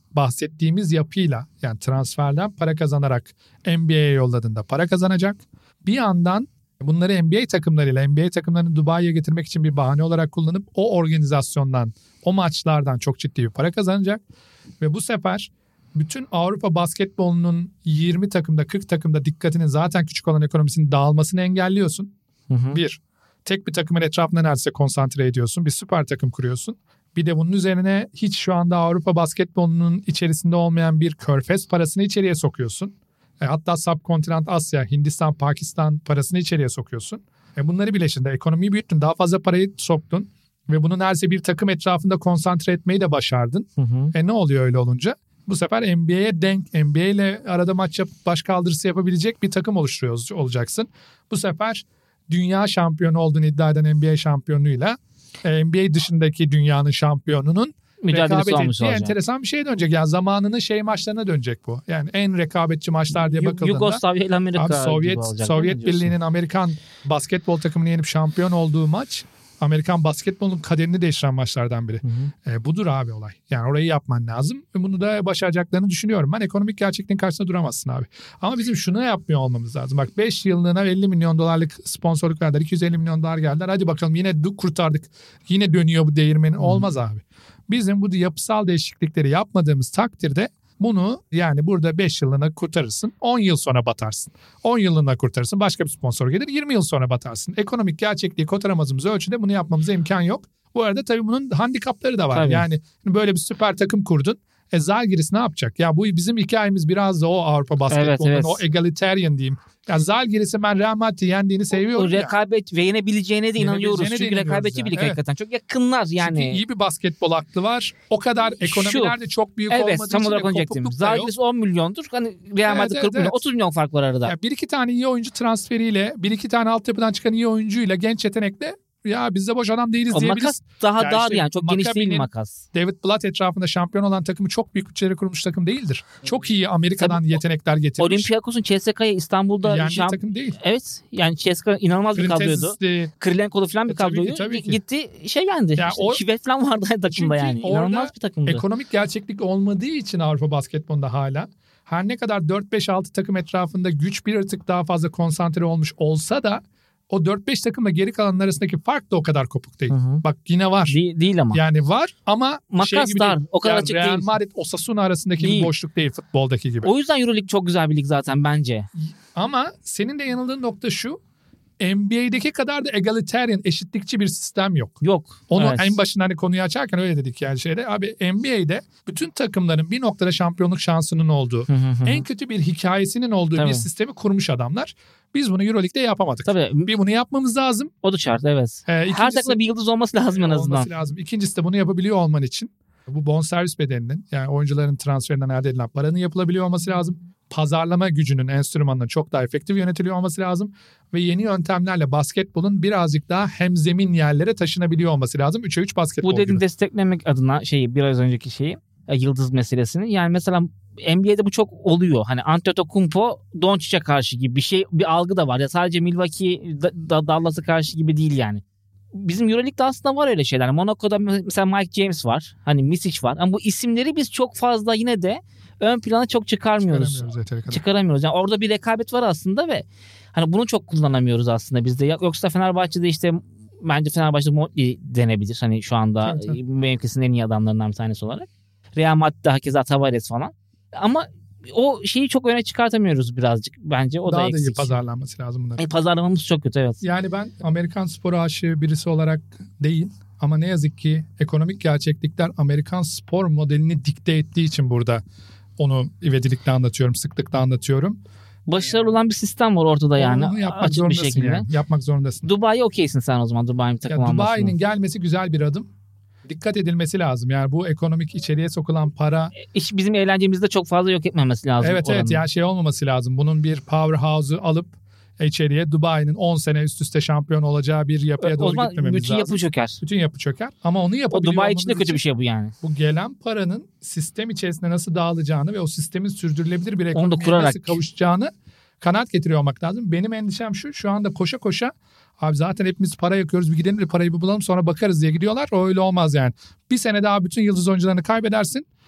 bahsettiğimiz yapıyla, yani transferden para kazanarak N B A'ye yolladığında para kazanacak. Bir yandan bunları N B A takımlarıyla, N B A takımlarını Dubai'ye getirmek için bir bahane olarak kullanıp o organizasyondan, o maçlardan çok ciddi bir para kazanacak. Ve bu sefer bütün Avrupa basketbolunun yirmi takımda, kırk takımda dikkatinin zaten küçük olan ekonomisinin dağılmasını engelliyorsun. Hı hı. Bir, tek bir takımın etrafında neredeyse konsantre ediyorsun. Bir süper takım kuruyorsun. Bir de bunun üzerine hiç şu anda Avrupa basketbolunun içerisinde olmayan bir körfez parasını içeriye sokuyorsun. E, hatta subkontinent Asya, Hindistan, Pakistan parasını içeriye sokuyorsun. E, bunları birleştirdin. Ekonomiyi büyüttün. Daha fazla parayı soktun. Ve bunu neredeyse bir takım etrafında konsantre etmeyi de başardın. Hı hı. E ne oluyor öyle olunca? Bu sefer N B A'ye denk, N B A ile arada maç yapıp baş kaldırısı yapabilecek bir takım oluşturuyor olacaksın. Bu sefer dünya şampiyonu olduğunu iddia eden N B A şampiyonuyla N B A dışındaki dünyanın şampiyonunun mücadelesi rekabet ettiği olacak. enteresan bir şeye dönecek. Yani zamanının şey maçlarına dönecek bu. Yani en rekabetçi maçlar diye bakıldığında. Yugoslavya ile Amerika abi Sovyet, gibi olacak. Sovyet Birliği'nin Amerikan basketbol takımını yenip şampiyon olduğu maç Amerikan basketbolun kaderini değiştiren maçlardan biri. Hı hı. E, budur abi olay. Yani orayı yapman lazım. Ve bunu da başaracaklarını düşünüyorum. Ben ekonomik gerçekliğin karşısında duramazsın abi. Ama bizim şunu yapmıyor olmamız lazım. Bak beş yıllığına elli milyon dolarlık sponsorluk verdiler. iki yüz elli milyon dolar geldiler. Hadi bakalım yine kurtardık. Yine dönüyor bu değirmenin. Olmaz abi. Bizim bu yapısal değişiklikleri yapmadığımız takdirde bunu yani burada beş yıllığına kurtarırsın. on yıl sonra batarsın. on yıllığına kurtarırsın. Başka bir sponsor gelir. yirmi yıl sonra batarsın. Ekonomik gerçekliği kurtaramadığımız ölçüde bunu yapmamıza imkan yok. Bu arada tabii bunun handikapları da var. Tabii. Yani böyle bir süper takım kurdun. E Zalgiris ne yapacak? Ya bu bizim hikayemiz biraz da o Avrupa basketbolunun evet, evet. o egalitarian diyeyim. Ya Zalgiris'i ben Real Madrid'i yendiğini seviyorum. O rekabet ya. Ve yenebileceğine de inanıyoruz. Yenebileceğine Çünkü rekabetçi yani. bir lig evet. hakikaten. Çok yakınlar yani. Çünkü iyi bir basketbol aklı var. O kadar ekonomiler de çok büyük evet, olmadığı tam için olarak kopukluk Zalgiris on milyondur. Hani Real Madrid evet, kırk evet, milyon. Evet. otuz milyon fark var arada. Ya bir iki tane iyi oyuncu transferiyle, bir iki tane altyapıdan çıkan iyi oyuncuyla, genç yetenekle ya biz de boş adam değiliz o diyebiliriz. Makas daha ya dar işte yani çok geniş değil makas. David Blatt etrafında şampiyon olan takımı çok büyük bütçeleri kurmuş takım değildir. Çok iyi Amerika'dan tabii, yetenekler getirmiş. Olympiakos'un C S KA'ya İstanbul'da yani şamp- takım değil. Evet yani C S K A inanılmaz bir kadroydu. Krilenko'lu falan bir kadroyu tabii ki. Gitti şey yendi. Yani işte, Şivet falan vardı takımda yani. İnanılmaz bir takımdı. Ekonomik gerçeklik olmadığı için Avrupa basketbolunda hala her ne kadar dört beş altı takım etrafında güç bir tık daha fazla konsantre olmuş olsa da o dört beş takımla geri kalanın arasındaki fark da o kadar kopuk değil. Hı hı. Bak yine var. De- değil ama. Yani var ama makas şey gibi dar. Değil. O kadar yani açık Real değil. Real Madrid, Osasuna arasındaki değil. Bir boşluk değil futboldaki gibi. O yüzden Euroleague çok güzel bir lig zaten bence. Ama senin de yanıldığın nokta şu. N B A'deki kadar da egalitarian, eşitlikçi bir sistem yok. Yok. Onu evet. en başında hani konuyu açarken öyle dedik yani şeyde. Abi N B A'de bütün takımların bir noktada şampiyonluk şansının olduğu, en kötü bir hikayesinin olduğu Tabii. bir sistemi kurmuş adamlar. Biz bunu Euroleague'de yapamadık. Tabii. Bir bunu yapmamız lazım. O da şart evet. Ee, Her takımda bir yıldız olması lazım en azından. Olması lazım. İkincisi de bunu yapabiliyor olman için bu bonservis bedelinin yani oyuncuların transferinden elde edilen paranın yapılabiliyor olması lazım. Pazarlama gücünün, enstrümanının çok daha efektif yönetiliyor olması lazım. Ve yeni yöntemlerle basketbolun birazcık daha hemzemin yerlere taşınabiliyor olması lazım. üçe üç basketbol Bu dediğim gibi. Desteklemek adına şeyi biraz önceki şeyi yıldız meselesini. Yani mesela N B A'de bu çok oluyor. Hani Antetokounmpo Doncic'e karşı gibi bir şey, bir algı da var. Ya sadece Milwaukee Dallas'a karşı gibi değil yani. Bizim Euroleague'de aslında var öyle şeyler. Monaco'da mesela Mike James var. Hani Misic var. Ama bu isimleri biz çok fazla yine de ön plana çok çıkarmıyoruz. Çıkaramıyoruz. Çıkaramıyoruz. Yani orada bir rekabet var aslında ve hani bunu çok kullanamıyoruz aslında bizde. Yoksa Fenerbahçe'de işte bence Fenerbahçe'de Motley denebilir. Hani şu anda evet, evet. mevkisinin en iyi adamlarından bir tanesi olarak. Real Madrid'de hakeza Tavares falan. Ama o şeyi çok öne çıkartamıyoruz birazcık bence. O Daha da, da eksik. iyi pazarlanması lazım bunların. E, pazarlamamız çok kötü evet. Yani ben Amerikan sporu aşığı birisi olarak değil ama ne yazık ki ekonomik gerçeklikler Amerikan spor modelini dikte ettiği için burada onu ivedilikle anlatıyorum, sıklıkla anlatıyorum. Başarılı olan bir sistem var ortada yani. Onu yapmak açık zorundasın bir şekilde. Yani. Yapmak zorundasın. Dubai'ye okeysin sen o zaman Dubai'nin bir takım almasına. Dubai'nin gelmesi güzel bir adım. Dikkat edilmesi lazım. Yani bu ekonomik içeriye sokulan para... İş bizim eğlencemizde çok fazla yok etmemesi lazım. Evet oranın. evet yani şey olmaması lazım. Bunun bir powerhouse'u alıp içeriye Dubai'nin on sene üst üste şampiyon olacağı bir yapıya doğru gitmememiz lazım. Bütün yapı çöker. Bütün yapı çöker. Ama onu yapabiliyor olmamız olmamız için de kötü bir şey bu yani. Bu gelen paranın sistem içerisinde nasıl dağılacağını ve o sistemin sürdürülebilir bir Onu da ekonomiye kurarak. nasıl kavuşacağını kanaat getiriyor olmak lazım. Benim endişem şu, şu anda koşa koşa abi zaten hepimiz para yakıyoruz bir gidelim de parayı bir bulalım sonra bakarız diye gidiyorlar. O öyle olmaz yani. Bir sene daha bütün yıldız oyuncularını kaybedersin.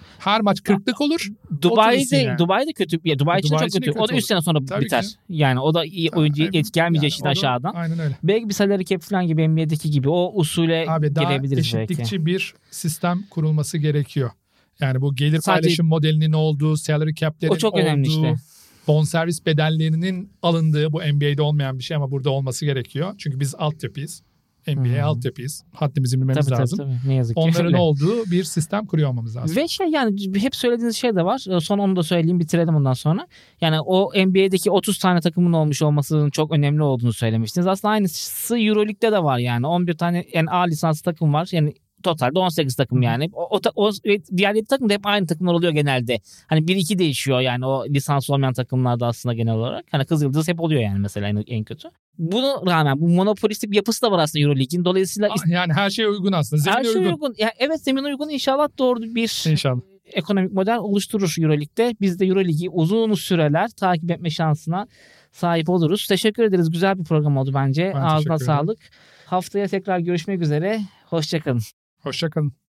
Her maç kırklık olur. Dubai'de yani. Dubai'de kötü. Ya Dubai için Dubai çok için kötü. de O da kötü üç sene sonra Tabii biter. ki. Yani o da iyi oyuncu Yani, etkilenmeyecek yani şimdi o da- aşağıdan. Aynen öyle. Belki bir salary cap falan gibi N B A'deki gibi o usule Abi daha girebiliriz belki. eşitlikçi bir sistem kurulması gerekiyor. Yani bu gelir Sadece- paylaşım modelinin olduğu, salary cap'lerin O çok önemli olduğu, işte. bonservis bedellerinin alındığı, bu N B A'de olmayan bir şey ama burada olması gerekiyor. Çünkü biz altyapıyız. N B A Hmm. altyapıyız. Haddimizi bilmemiz Tabii, lazım. tabii tabii. Ne yazık ki. Onların Öyle. olduğu bir sistem kuruyor olmamız lazım. Ve şey yani hep söylediğiniz şey de var. Son onu da söyleyeyim bitirelim ondan sonra. Yani o N B A'deki otuz tane takımın olmuş olmasının çok önemli olduğunu söylemiştiniz. Aslında aynısı Euroleague'de de var yani. on bir tane yani A lisanslı takım var. Yani totalde on sekiz takım yani. O, o, o diğer yedi takım da hep aynı takımlar oluyor genelde. Hani bir iki değişiyor yani o lisans olmayan takımlarda aslında genel olarak. Hani Kızıldız hep oluyor yani mesela en, en kötü. Buna rağmen bu monopolistik bir yapısı da var aslında Euroleague'in. Dolayısıyla Ah, Yani her şey uygun aslında. Zemin her şey uygun. uygun. Ya evet zemin uygun. İnşallah doğru bir İnşallah. ekonomik model oluşturur Euroleague'de. Biz de Euroleague'i uzun süreler takip etme şansına sahip oluruz. Teşekkür ederiz. Güzel bir program oldu bence. Ben Ağzına teşekkür ederim. sağlık. Haftaya tekrar görüşmek üzere. Hoşçakalın. Hoşça kalın.